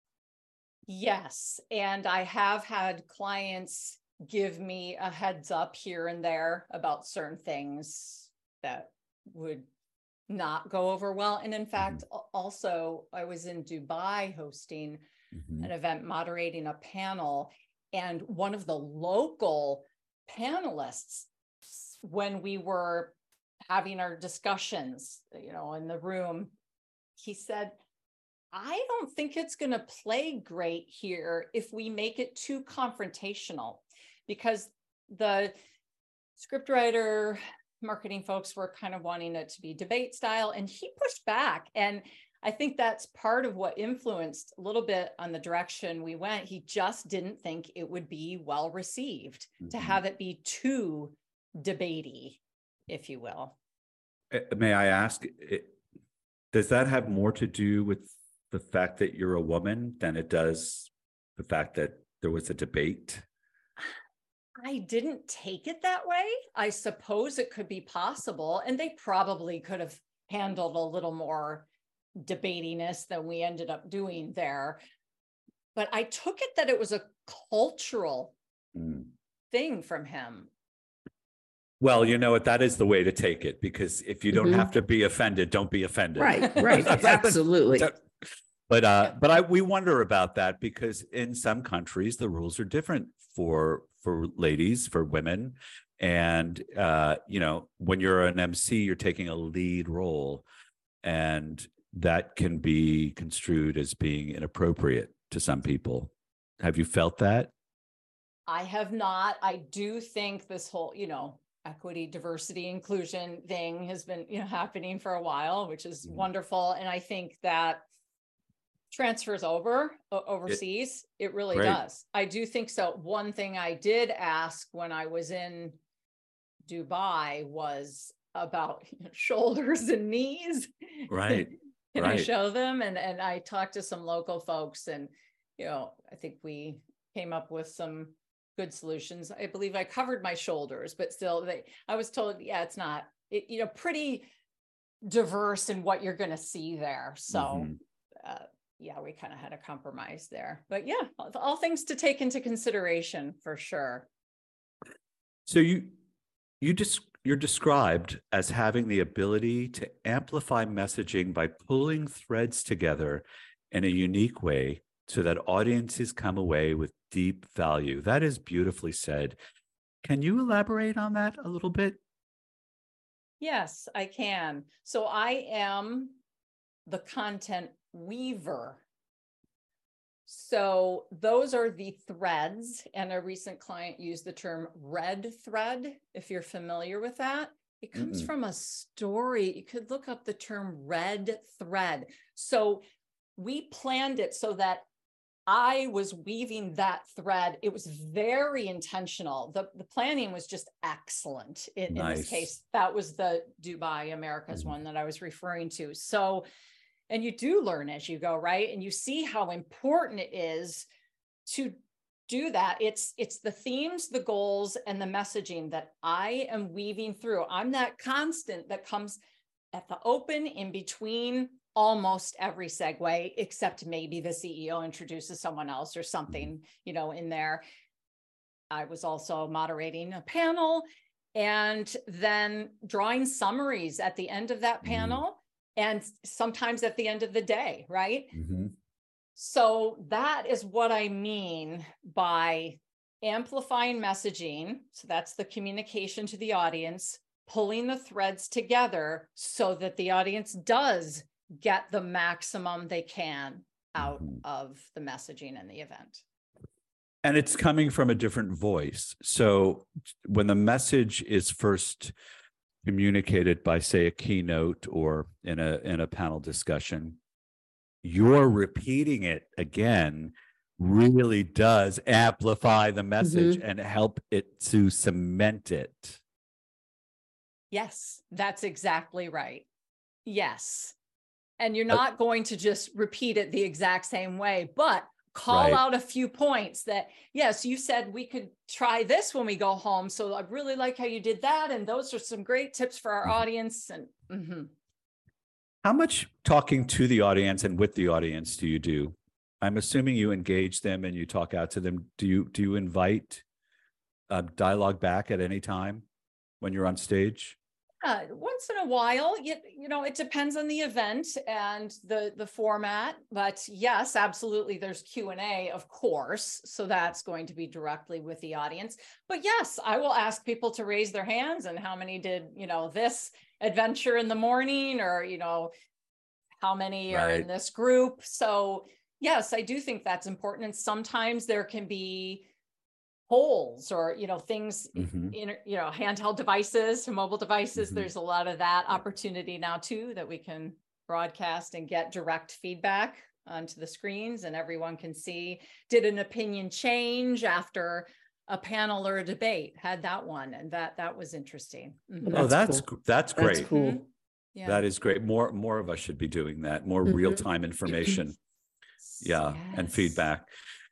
yes. And I have had clients give me a heads up here and there about certain things that would not go over well. And in fact, also I was in Dubai hosting Mhm. an event, moderating a panel, and one of the local panelists, when we were having our discussions, you know, in the room, he said, I don't think it's going to play great here if we make it too confrontational, because the scriptwriter, marketing folks were kind of wanting it to be debate style, and he pushed back. And I think that's part of what influenced a little bit on the direction we went. He just didn't think it would be well received to Mhm. have it be too debatey, if you will. May I ask, does that have more to do with the fact that you're a woman than it does the fact that there was a debate? I didn't take it that way. I suppose it could be possible, and they probably could have handled a little more debatiness than we ended up doing there. But I took it that it was a cultural Mm. thing from him. Well, you know what? That is the way to take it, because if you don't Mhm. have to be offended, don't be offended. Right, right, absolutely. But we wonder about that, because in some countries the rules are different for ladies, for women, and you know, when you're an MC, you're taking a lead role, and that can be construed as being inappropriate to some people. Have you felt that? I have not. I do think this whole, you know, equity, diversity, inclusion thing has been, you know, happening for a while, which is wonderful. And I think that transfers overseas. It really Great. does. I do think so. One thing I did ask when I was in Dubai was about shoulders and knees. Right. Can I Right. show them? And I talked to some local folks, and, you know, I think we came up with some good solutions. I believe I covered my shoulders, but still I was told, yeah, it's not, you know, pretty diverse in what you're going to see there. So, Mhm. yeah, we kind of had a compromise there, but yeah, all things to take into consideration for sure. So you're described as having the ability to amplify messaging by pulling threads together in a unique way so that audiences come away with deep value. That is beautifully said. Can you elaborate on that a little bit? Yes, I can. So I am the content weaver. So those are the threads, and a recent client used the term red thread, if you're familiar with that. It comes from a story. You could look up the term red thread. So we planned it so that I was weaving that thread. It was very intentional. The planning was just excellent in this Nice. case. That was the Dubai Americas one that I was referring to. So and you do learn as you go, right? And you see how important it is to do that. It's the themes, the goals, and the messaging that I am weaving through. I'm that constant that comes at the open in between almost every segue, except maybe the CEO introduces someone else or something, in there. I was also moderating a panel and then drawing summaries at the end of that panel and sometimes at the end of the day, right? Mm-hmm. So that is what I mean by amplifying messaging. So that's the communication to the audience, pulling the threads together so that the audience does get the maximum they can out of the messaging and the event. And it's coming from a different voice. So when the message is first communicated by, say, a keynote or in a panel discussion, you're repeating it again really does amplify the message and help it to cement it. Yes, that's exactly right. Yes. And you're not going to just repeat it the exact same way, but call out a few points that, yes, you said we could try this when we go home. So I really like how you did that. And those are some great tips for our audience. And How much talking to the audience and with the audience do you do? I'm assuming you engage them and you talk out to them. Do you invite dialogue back at any time when you're on stage? Once in a while, it depends on the event and the format, but yes, absolutely. There's Q&A, of course. So that's going to be directly with the audience. But yes, I will ask people to raise their hands and how many did, this adventure in the morning, or, how many are in this group. So yes, I do think that's important. And sometimes there can be polls or, things in, handheld devices, mobile devices. There's a lot of that opportunity now too, that we can broadcast and get direct feedback onto the screens and everyone can see, did an opinion change after a panel or a debate? Had that one. And that was interesting. Oh, that's great. That's cool. Yeah. That is great. More of us should be doing that. More real-time information. And feedback.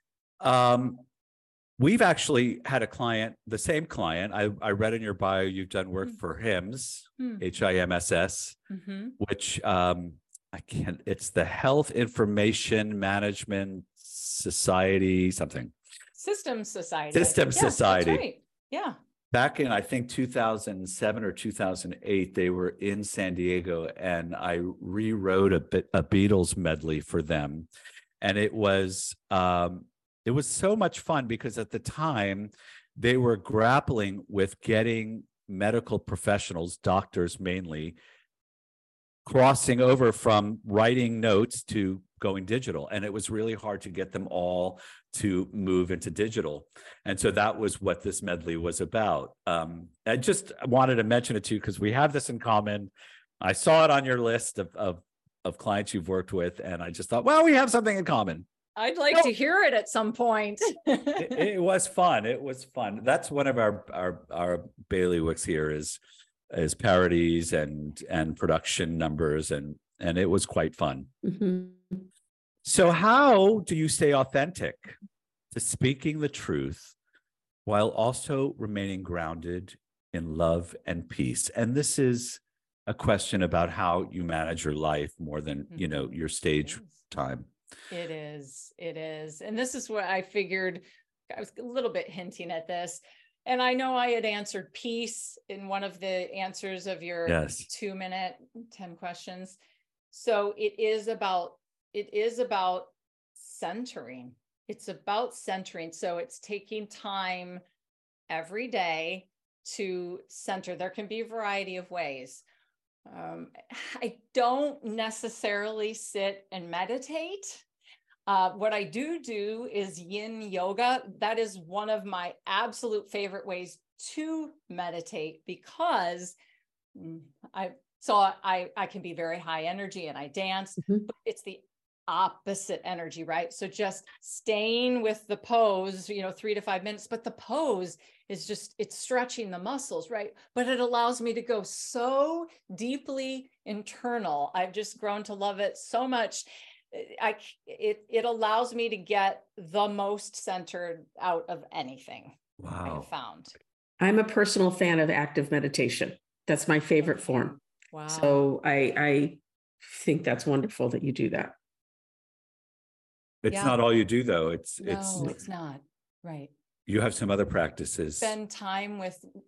We've actually had a client, the same client. I read in your bio, you've done work for HIMSS, HIMSS, which it's the Health Information Management Society, something. Systems Society. Systems Society. That's right. Yeah. Back in, I think, 2007 or 2008, they were in San Diego, and I rewrote a Beatles medley for them. And it was so much fun because at the time they were grappling with getting medical professionals, doctors mainly, crossing over from writing notes to going digital. And it was really hard to get them all to move into digital. And so that was what this medley was about. I just wanted to mention it to you because we have this in common. I saw it on your list of clients you've worked with, and I just thought, well, we have something in common. I'd like to hear it at some point. It was fun. It was fun. That's one of our bailiwicks here is parodies and production numbers, and it was quite fun. So how do you stay authentic to speaking the truth while also remaining grounded in love and peace? And this is a question about how you manage your life more than, your stage time. It is. And this is what I figured. I was a little bit hinting at this. And I know I had answered peace in one of the answers of your 2-minute, 10 questions. So it is about centering. It's about centering. So it's taking time every day to center. There can be a variety of ways. I don't necessarily sit and meditate. What I do is yin yoga. That is one of my absolute favorite ways to meditate because I can be very high energy and I dance, but it's the opposite energy, right? So just staying with the pose, 3 to 5 minutes, but the pose it's stretching the muscles, right? But it allows me to go so deeply internal. I've just grown to love it so much. It allows me to get the most centered out of anything. Wow. I have found. I'm a personal fan of active meditation. That's my favorite form. Wow. So I think that's wonderful that you do that. It's Yeah. not all you do, though. It's It's not. Right. you have some other practices. Spend time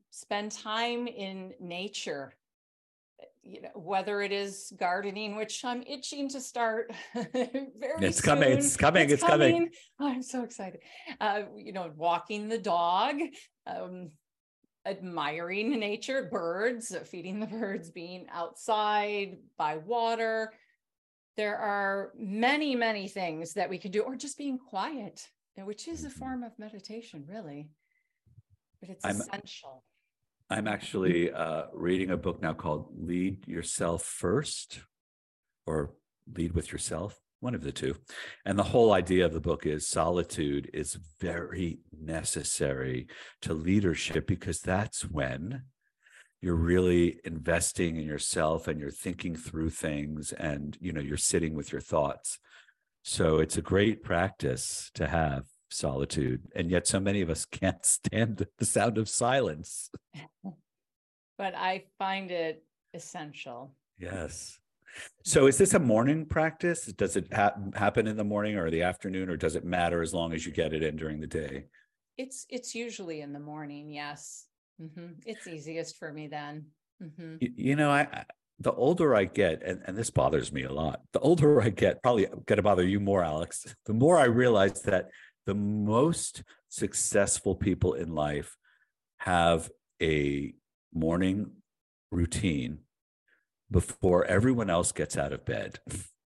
in nature. You know, whether it is gardening, which I'm itching to start very soon. It's coming. Oh, I'm so excited. You know, walking the dog, admiring nature, birds, feeding the birds, being outside by water. There are many, many things that we can do, or just being quiet, which is a form of meditation, really. But it's essential. I'm actually reading a book now called Lead Yourself First, or Lead with Yourself, one of the two. And the whole idea of the book is solitude is very necessary to leadership, because that's when you're really investing in yourself and you're thinking through things, and, you know, you're sitting with your thoughts. So it's a great practice to have, solitude. And yet so many of us can't stand the sound of silence. But I find it essential. Yes. So is this a morning practice? Does it happen in the morning or the afternoon, or does it matter as long as you get it in during the day? It's usually in the morning. Yes. It's easiest for me then. You know, the older I get, and this bothers me a lot, the older I get, probably going to bother you more, Alex, the more I realize that the most successful people in life have a morning routine before everyone else gets out of bed.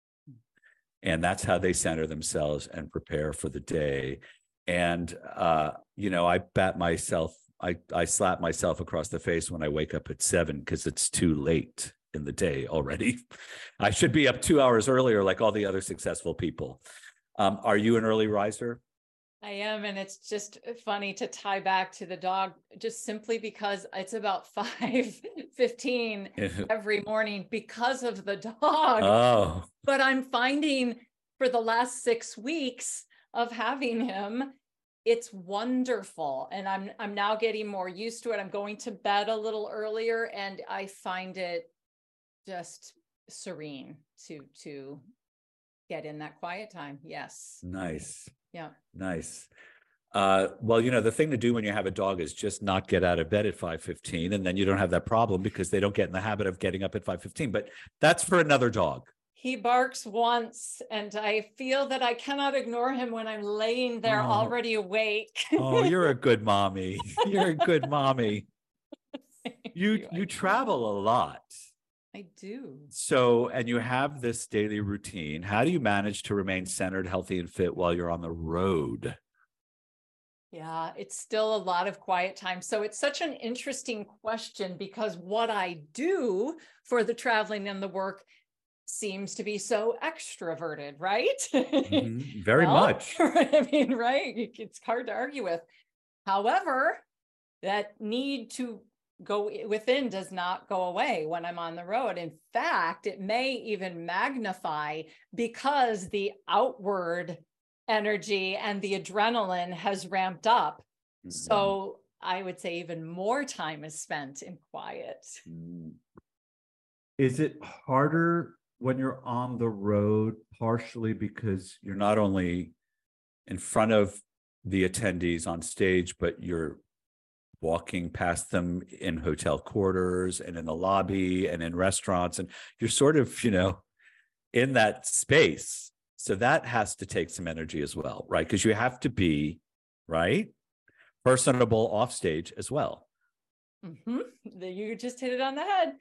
And that's how they center themselves and prepare for the day. And, you know, I slap myself across the face when I wake up at 7, because it's too late in the day already. I should be up 2 hours earlier, like all the other successful people. Are you an early riser? I am. And it's just funny to tie back to the dog, just simply because it's about 5:15 every morning because of the dog. Oh. But I'm finding for the last 6 weeks of having him, it's wonderful. And I'm now getting more used to it. I'm going to bed a little earlier, and I find it just serene to get in that quiet time. Yes. Nice. Yeah. Nice. Well, you know, the thing to do when you have a dog is just not get out of bed at 5:15, and then you don't have that problem because they don't get in the habit of getting up at 5:15. But that's for another dog. He barks once, and I feel that I cannot ignore him when I'm laying there already awake. Oh, you're a good mommy. You're a good mommy. You travel a lot. I do. So, and you have this daily routine. How do you manage to remain centered, healthy, and fit while you're on the road? Yeah, it's still a lot of quiet time. So it's such an interesting question, because what I do for the traveling and the work seems to be so extroverted, right? Very much. I mean, right? It's hard to argue with. However, that need to go within does not go away when I'm on the road. In fact, it may even magnify, because the outward energy and the adrenaline has ramped up. So I would say even more time is spent in quiet. Is it harder when you're on the road, partially because you're not only in front of the attendees on stage, but you're walking past them in hotel quarters and in the lobby and in restaurants, and you're sort of, you know, in that space. So that has to take some energy as well, right? Because you have to be, right, personable off stage as well. You just hit it on the head.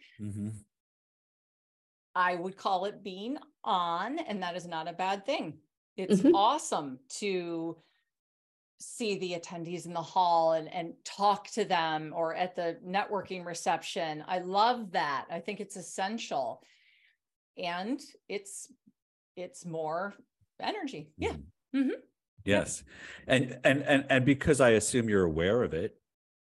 I would call it being on, and that is not a bad thing. It's awesome to see the attendees in the hall and talk to them, or at the networking reception. I love that. I think it's essential, and it's more energy. Yeah. Yes. And because I assume you're aware of it,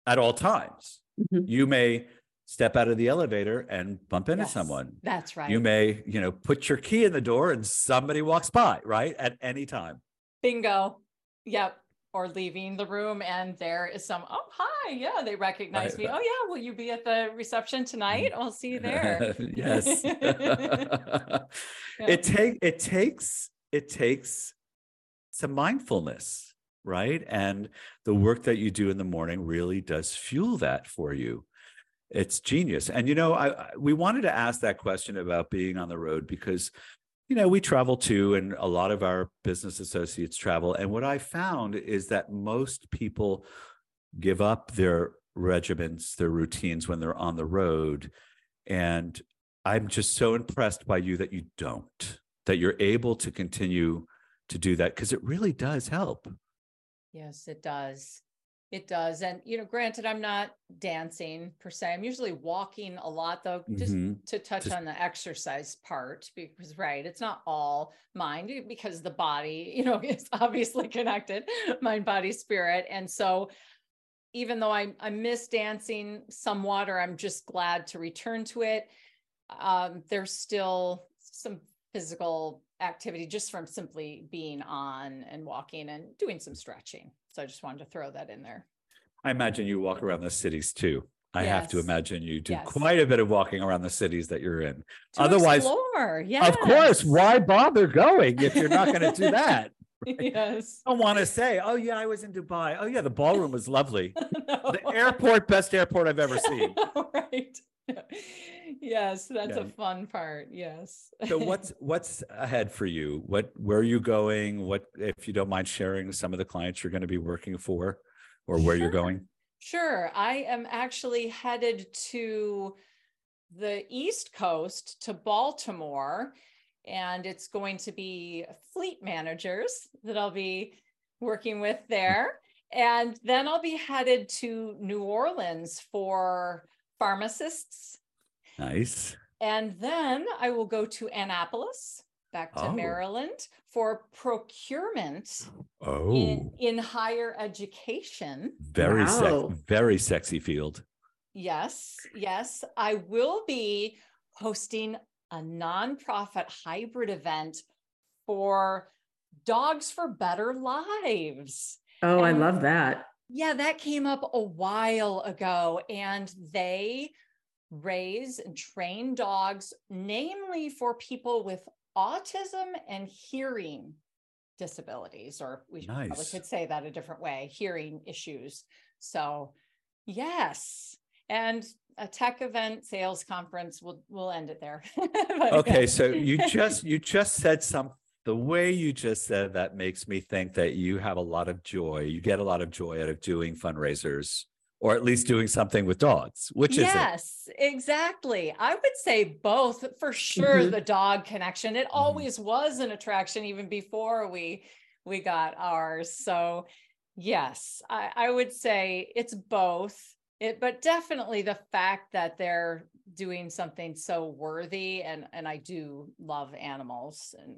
at all times. Mhm. You may step out of the elevator and bump into Yes, someone. that's right. You may, put your key in the door and somebody walks by, right? At any time. Bingo. Yep. Or leaving the room and there is oh, hi. Yeah, they recognize me. Right. Oh, yeah. Will you be at the reception tonight? I'll see you there. Yes. Yeah. It takes some mindfulness, right? And the work that you do in the morning really does fuel that for you. It's genius. And, we wanted to ask that question about being on the road because, we travel too, and a lot of our business associates travel. And what I found is that most people give up their regimens, their routines when they're on the road. And I'm just so impressed by you that you don't, that you're able to continue to do that because it really does help. Yes, it does. It does. And, granted, I'm not dancing per se. I'm usually walking a lot, though, just to touch on the exercise part, because, right, it's not all mind because the body, is obviously connected, mind, body, spirit. And so even though I miss dancing somewhat, or I'm just glad to return to it, there's still some physical activity just from simply being on and walking and doing some stretching. So I just wanted to throw that in there. I imagine you walk around the cities too. I have to Yes. imagine you do Yes. quite a bit of walking around the cities that you're in. To Otherwise, explore, of course, yes. why bother going if you're not going to do that? Yes. I don't want to say, oh yeah, I was in Dubai. Oh yeah, the ballroom was lovely. No. The airport, best airport I've ever seen. Right. Yes, that's Yeah. a fun part. Yes. So what's ahead for you? Where are you going? What, if you don't mind sharing some of the clients you're going to be working for or where you're going? Sure. I am actually headed to the East Coast to Baltimore, and it's going to be fleet managers that I'll be working with there. And then I'll be headed to New Orleans for pharmacists. Nice. And then I will go to Annapolis, back to Maryland, for procurement in higher education. Very sexy field. Yes, yes. I will be hosting a nonprofit hybrid event for Dogs for Better Lives. Oh, I love that. Yeah, that came up a while ago, and they raise and train dogs, namely for people with autism and hearing disabilities, or we probably could say that a different way, hearing issues. So yes. And a tech event, sales conference, we'll end it there. Okay, so you just said something. The way you just said that makes me think that you have a lot of joy. You get a lot of joy out of doing fundraisers, or at least doing something with dogs, which is yes, exactly. I would say both for sure. The dog connection, it always was an attraction even before we got ours. So yes, I would say it's both. But definitely the fact that they're doing something so worthy, and I do love animals, and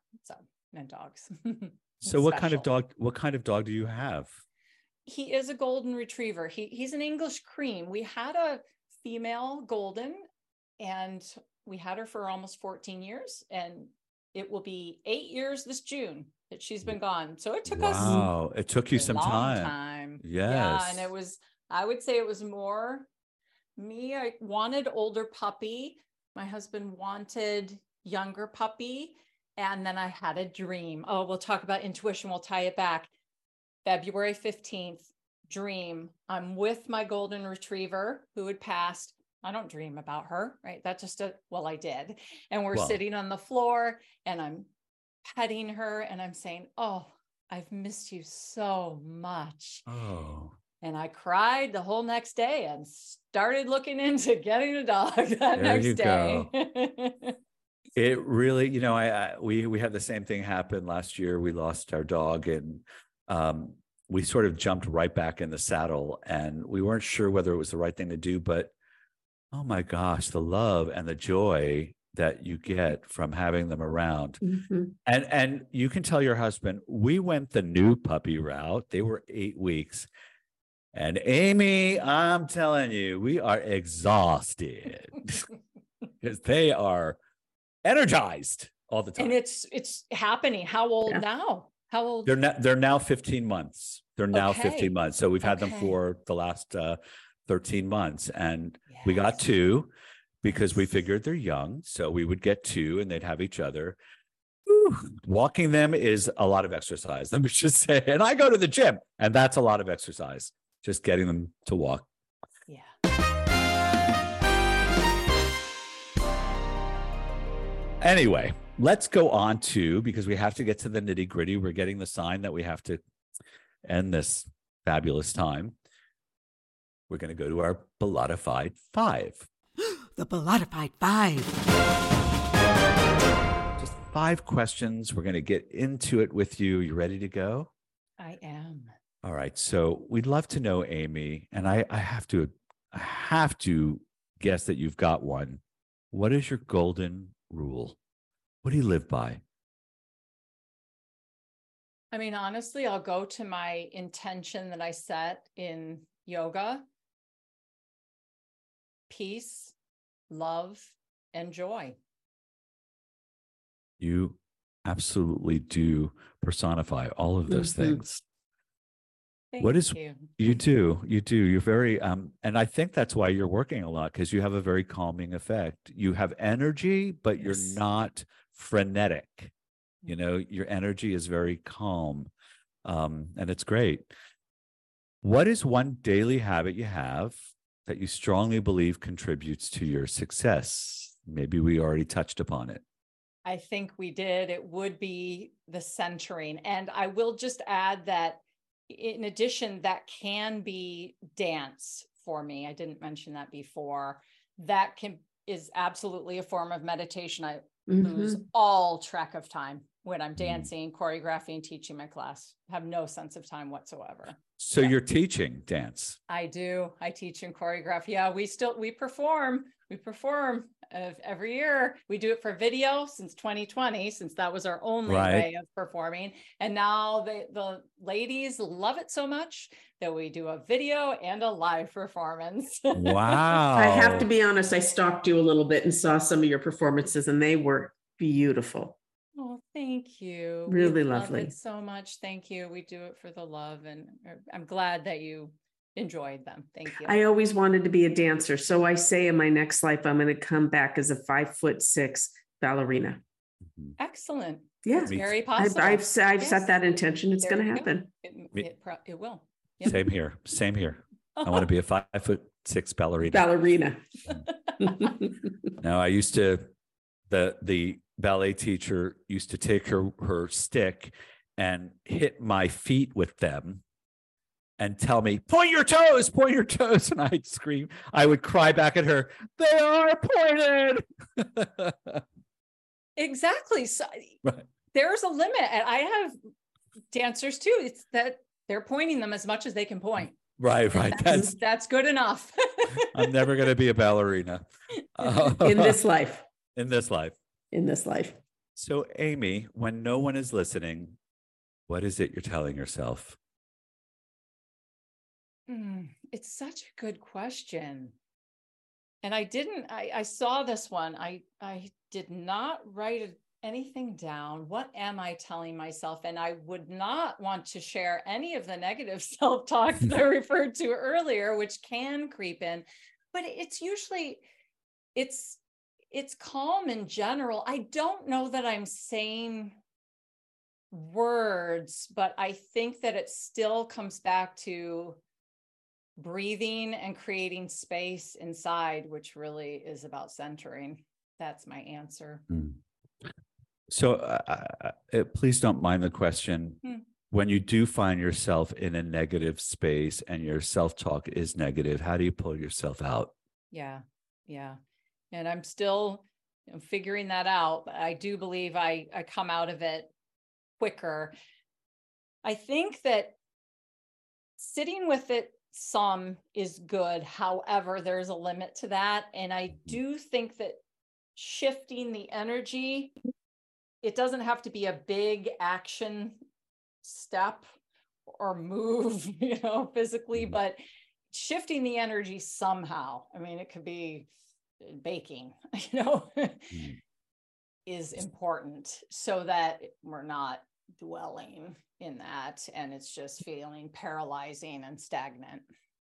and dogs. So what kind of dog do you have? He is a golden retriever. He's an English cream. We had a female golden, and we had her for almost 14 years, and it will be 8 years this June that she's been gone. So it took us. Wow, it took you some time. Yes. Yeah, and I would say it was more me. I wanted older puppy. My husband wanted younger puppy. And then I had a dream. Oh, we'll talk about intuition. We'll tie it back. February 15th, dream. I'm with my golden retriever who had passed. I don't dream about her, right? That's just I did. And we're sitting on the floor, and I'm petting her, and I'm saying, oh, I've missed you so much. Oh. And I cried the whole next day and started looking into getting a dog that next day. It really, we had the same thing happen last year. We lost our dog, and we sort of jumped right back in the saddle, and we weren't sure whether it was the right thing to do, but oh my gosh, the love and the joy that you get from having them around. And you can tell your husband, we went the new puppy route. They were 8 weeks. And Amy, I'm telling you, we are exhausted because they are energized all the time. And it's happening. How old now? How old? They're now 15 months. They're now 15 months. So we've had them for the last 13 months, and we got 2 because we figured they're young. So we would get 2 and they'd have each other. Whew. Walking them is a lot of exercise, let me just say. And I go to the gym, and that's a lot of exercise, just getting them to walk. Yeah. Anyway, let's go on to, because we have to get to the nitty gritty. We're getting the sign that we have to end this fabulous time. We're going to go to our Bellatified 5. The Bellatified 5. Just 5 questions. We're going to get into it with you. You ready to go? I am. All right. So we'd love to know, Amy, and I have to guess that you've got one. What is your golden rule? What do you live by? I mean, honestly, I'll go to my intention that I set in yoga: peace, love, and joy. You absolutely do personify all of those things. Thank you. You do. You're very, and I think that's why you're working a lot, because you have a very calming effect. You have energy, but you're not frenetic. You know, your energy is very calm, and it's great. What is one daily habit you have that you strongly believe contributes to your success? Maybe we already touched upon it. I think we did. It would be the centering. And I will just add that in addition, that can be dance for me. I didn't mention that before. That is absolutely a form of meditation. I lose all track of time when I'm dancing, choreographing, teaching my class. I have no sense of time whatsoever. So you're teaching dance? I do. I teach and choreograph. Yeah, we perform. We perform every year. We do it for video since 2020, since that was our only way of performing. And now the ladies love it so much that we do a video and a live performance. Wow. I have to be honest, I stalked you a little bit and saw some of your performances, and they were beautiful. Oh, thank you. Really we lovely. Love it so much. Thank you. We do it for the love, and I'm glad that you enjoyed them. Thank you. I always wanted to be a dancer. So I say in my next life, I'm going to come back as a 5'6" ballerina. Excellent. Yeah. It's very possible. I've set that intention. It's going to happen. It will. Yep. Same here. I want to be a 5'6" ballerina. Ballerina. Now, I used to, the ballet teacher used to take her stick and hit my feet with them and tell me, point your toes. And I'd scream. I would cry back at her, they are pointed. Exactly. So there's a limit. And I have dancers too. It's that they're pointing them as much as they can point. Right. That's good enough. I'm never going to be a ballerina. In this life. In this life. So, Amy, when no one is listening, what is it you're telling yourself? It's such a good question. And I saw this one. I did not write anything down. What am I telling myself? And I would not want to share any of the negative self-talk that I referred to earlier, which can creep in, but it's usually, it's calm in general. I don't know that I'm saying words, but I think that it still comes back to breathing and creating space inside, which really is about centering. That's my answer. So please don't mind the question. When you do find yourself in a negative space and your self-talk is negative, how do you pull yourself out? Yeah. And I'm still figuring that out. But I do believe I come out of it quicker. I think that sitting with it some is good. However, there's a limit to that. And I do think that shifting the energy, it doesn't have to be a big action step or move, physically, but shifting the energy somehow. I mean, it could be baking, is important so that we're not dwelling in that and it's just feeling paralyzing and stagnant.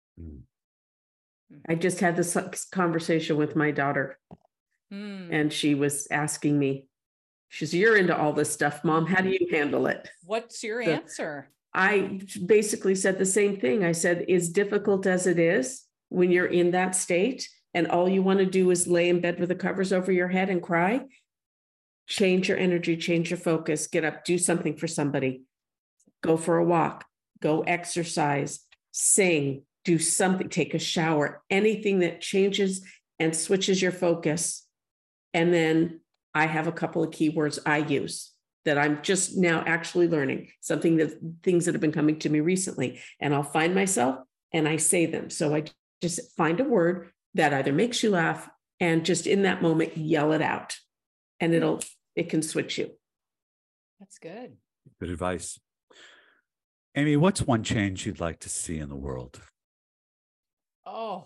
I just had this conversation with my daughter and she was asking me, she's, you're into all this stuff, Mom, how do you handle it? What's your answer? I basically said the same thing. I said, as difficult as it is when you're in that state and all you want to do is lay in bed with the covers over your head and cry, change your energy, change your focus, get up, do something for somebody, go for a walk, go exercise, sing, do something, take a shower, anything that changes and switches your focus. And then I have a couple of keywords I use that I'm just now actually learning, things that have been coming to me recently, and I'll find myself and I say them. So I just find a word that either makes you laugh and just in that moment, yell it out and it can switch you. That's good. Good advice. Amy, what's one change you'd like to see in the world? Oh,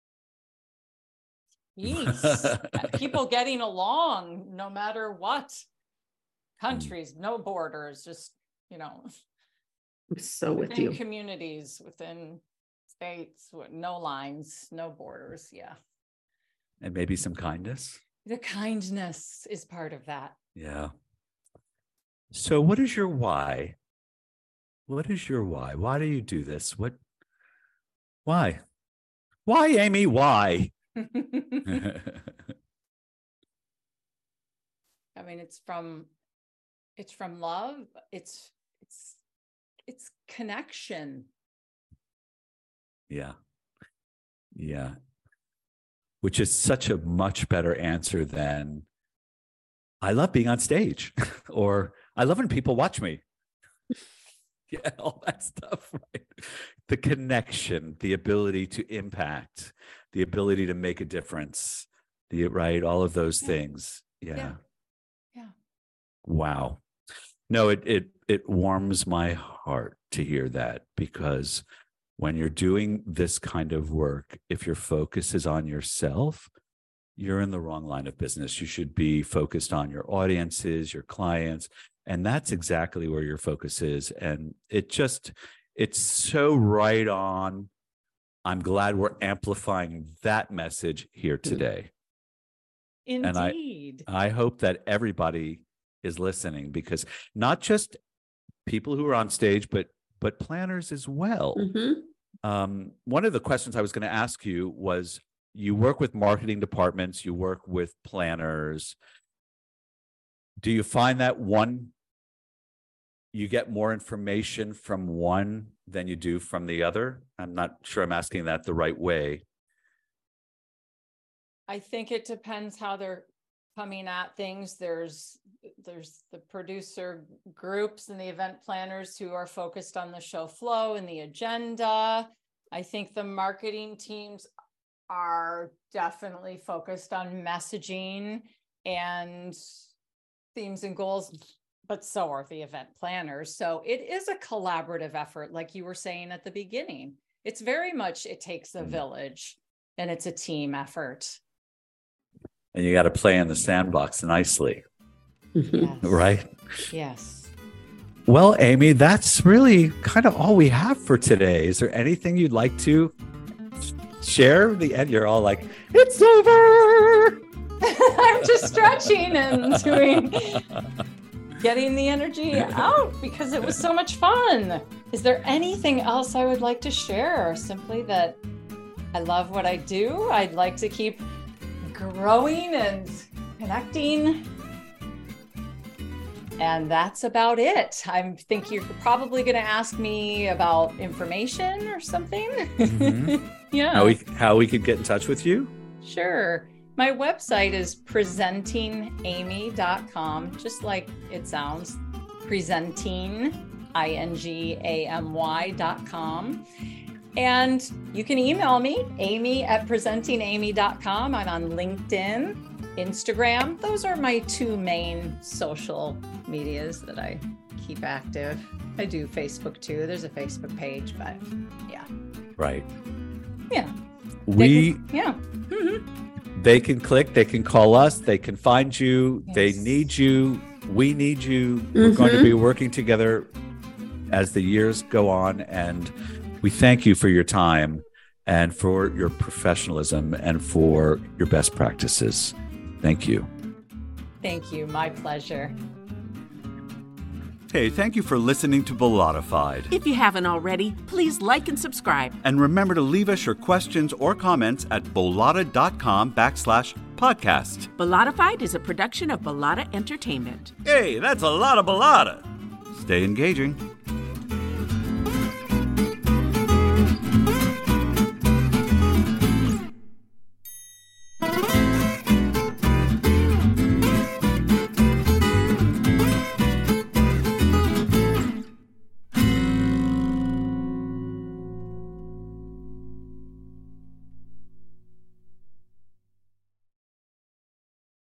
peace. People getting along no matter what. Countries, no borders, just, I'm so with you. Communities, within states, with no lines, no borders. Yeah. And maybe some kindness. The kindness is part of that. Yeah. So what is your why? What is your why? Why do you do this? Why? Why, Amy? Why? I mean, it's from love. It's connection. Yeah. Which is such a much better answer than I love being on stage or I love when people watch me. Yeah, all that stuff, right? The connection, the ability to impact, the ability to make a difference, right? All of those things. Yeah. Wow. No, it warms my heart to hear that, because when you're doing this kind of work, if your focus is on yourself, you're in the wrong line of business. You should be focused on your audiences, your clients, and that's exactly where your focus is. And it's so right on. I'm glad we're amplifying that message here today. Indeed. And I hope that everybody is listening, because not just people who are on stage, but planners as well. One of the questions I was going to ask you was, you work with marketing departments, you work with planners. Do you find that you get more information from one than you do from the other? I'm not sure I'm asking that the right way. I think it depends how they're coming at things. There's the producer groups and the event planners who are focused on the show flow and the agenda. I think the marketing teams are definitely focused on messaging and themes and goals, but so are the event planners. So it is a collaborative effort, like you were saying at the beginning. It's very much, it takes a village and it's a team effort. And you got to play in the sandbox nicely. Yes. Right? Yes. Well, Amy, that's really kind of all we have for today. Is there anything you'd like to share? The end, you're all like, it's over. I'm just stretching and getting the energy out because it was so much fun. Is there anything else I would like to share? Simply that I love what I do. I'd like to keep growing and connecting. And that's about it. I think you're probably going to ask me about information or something. Mm-hmm. Yeah. How we could get in touch with you? Sure. My website is presentingamy.com, just like it sounds, presenting, INGAMY.com. And you can email me, amy@presentingamy.com. I'm on LinkedIn, Instagram. Those are my two main social medias that I keep active. I do Facebook too. There's a Facebook page, but yeah. Right. Yeah. We Yeah. They can click, they can call us, they can find you, Yes. they need you, we need you. We're going to be working together as the years go on, and we thank you for your time and for your professionalism and for your best practices. Thank you. Thank you. My pleasure. Hey, thank you for listening to Bellatified. If you haven't already, please like and subscribe. And remember to leave us your questions or comments at bolada.com/podcast. Bellatified is a production of Bellata Entertainment. Hey, that's a lot of Bellata. Stay engaging.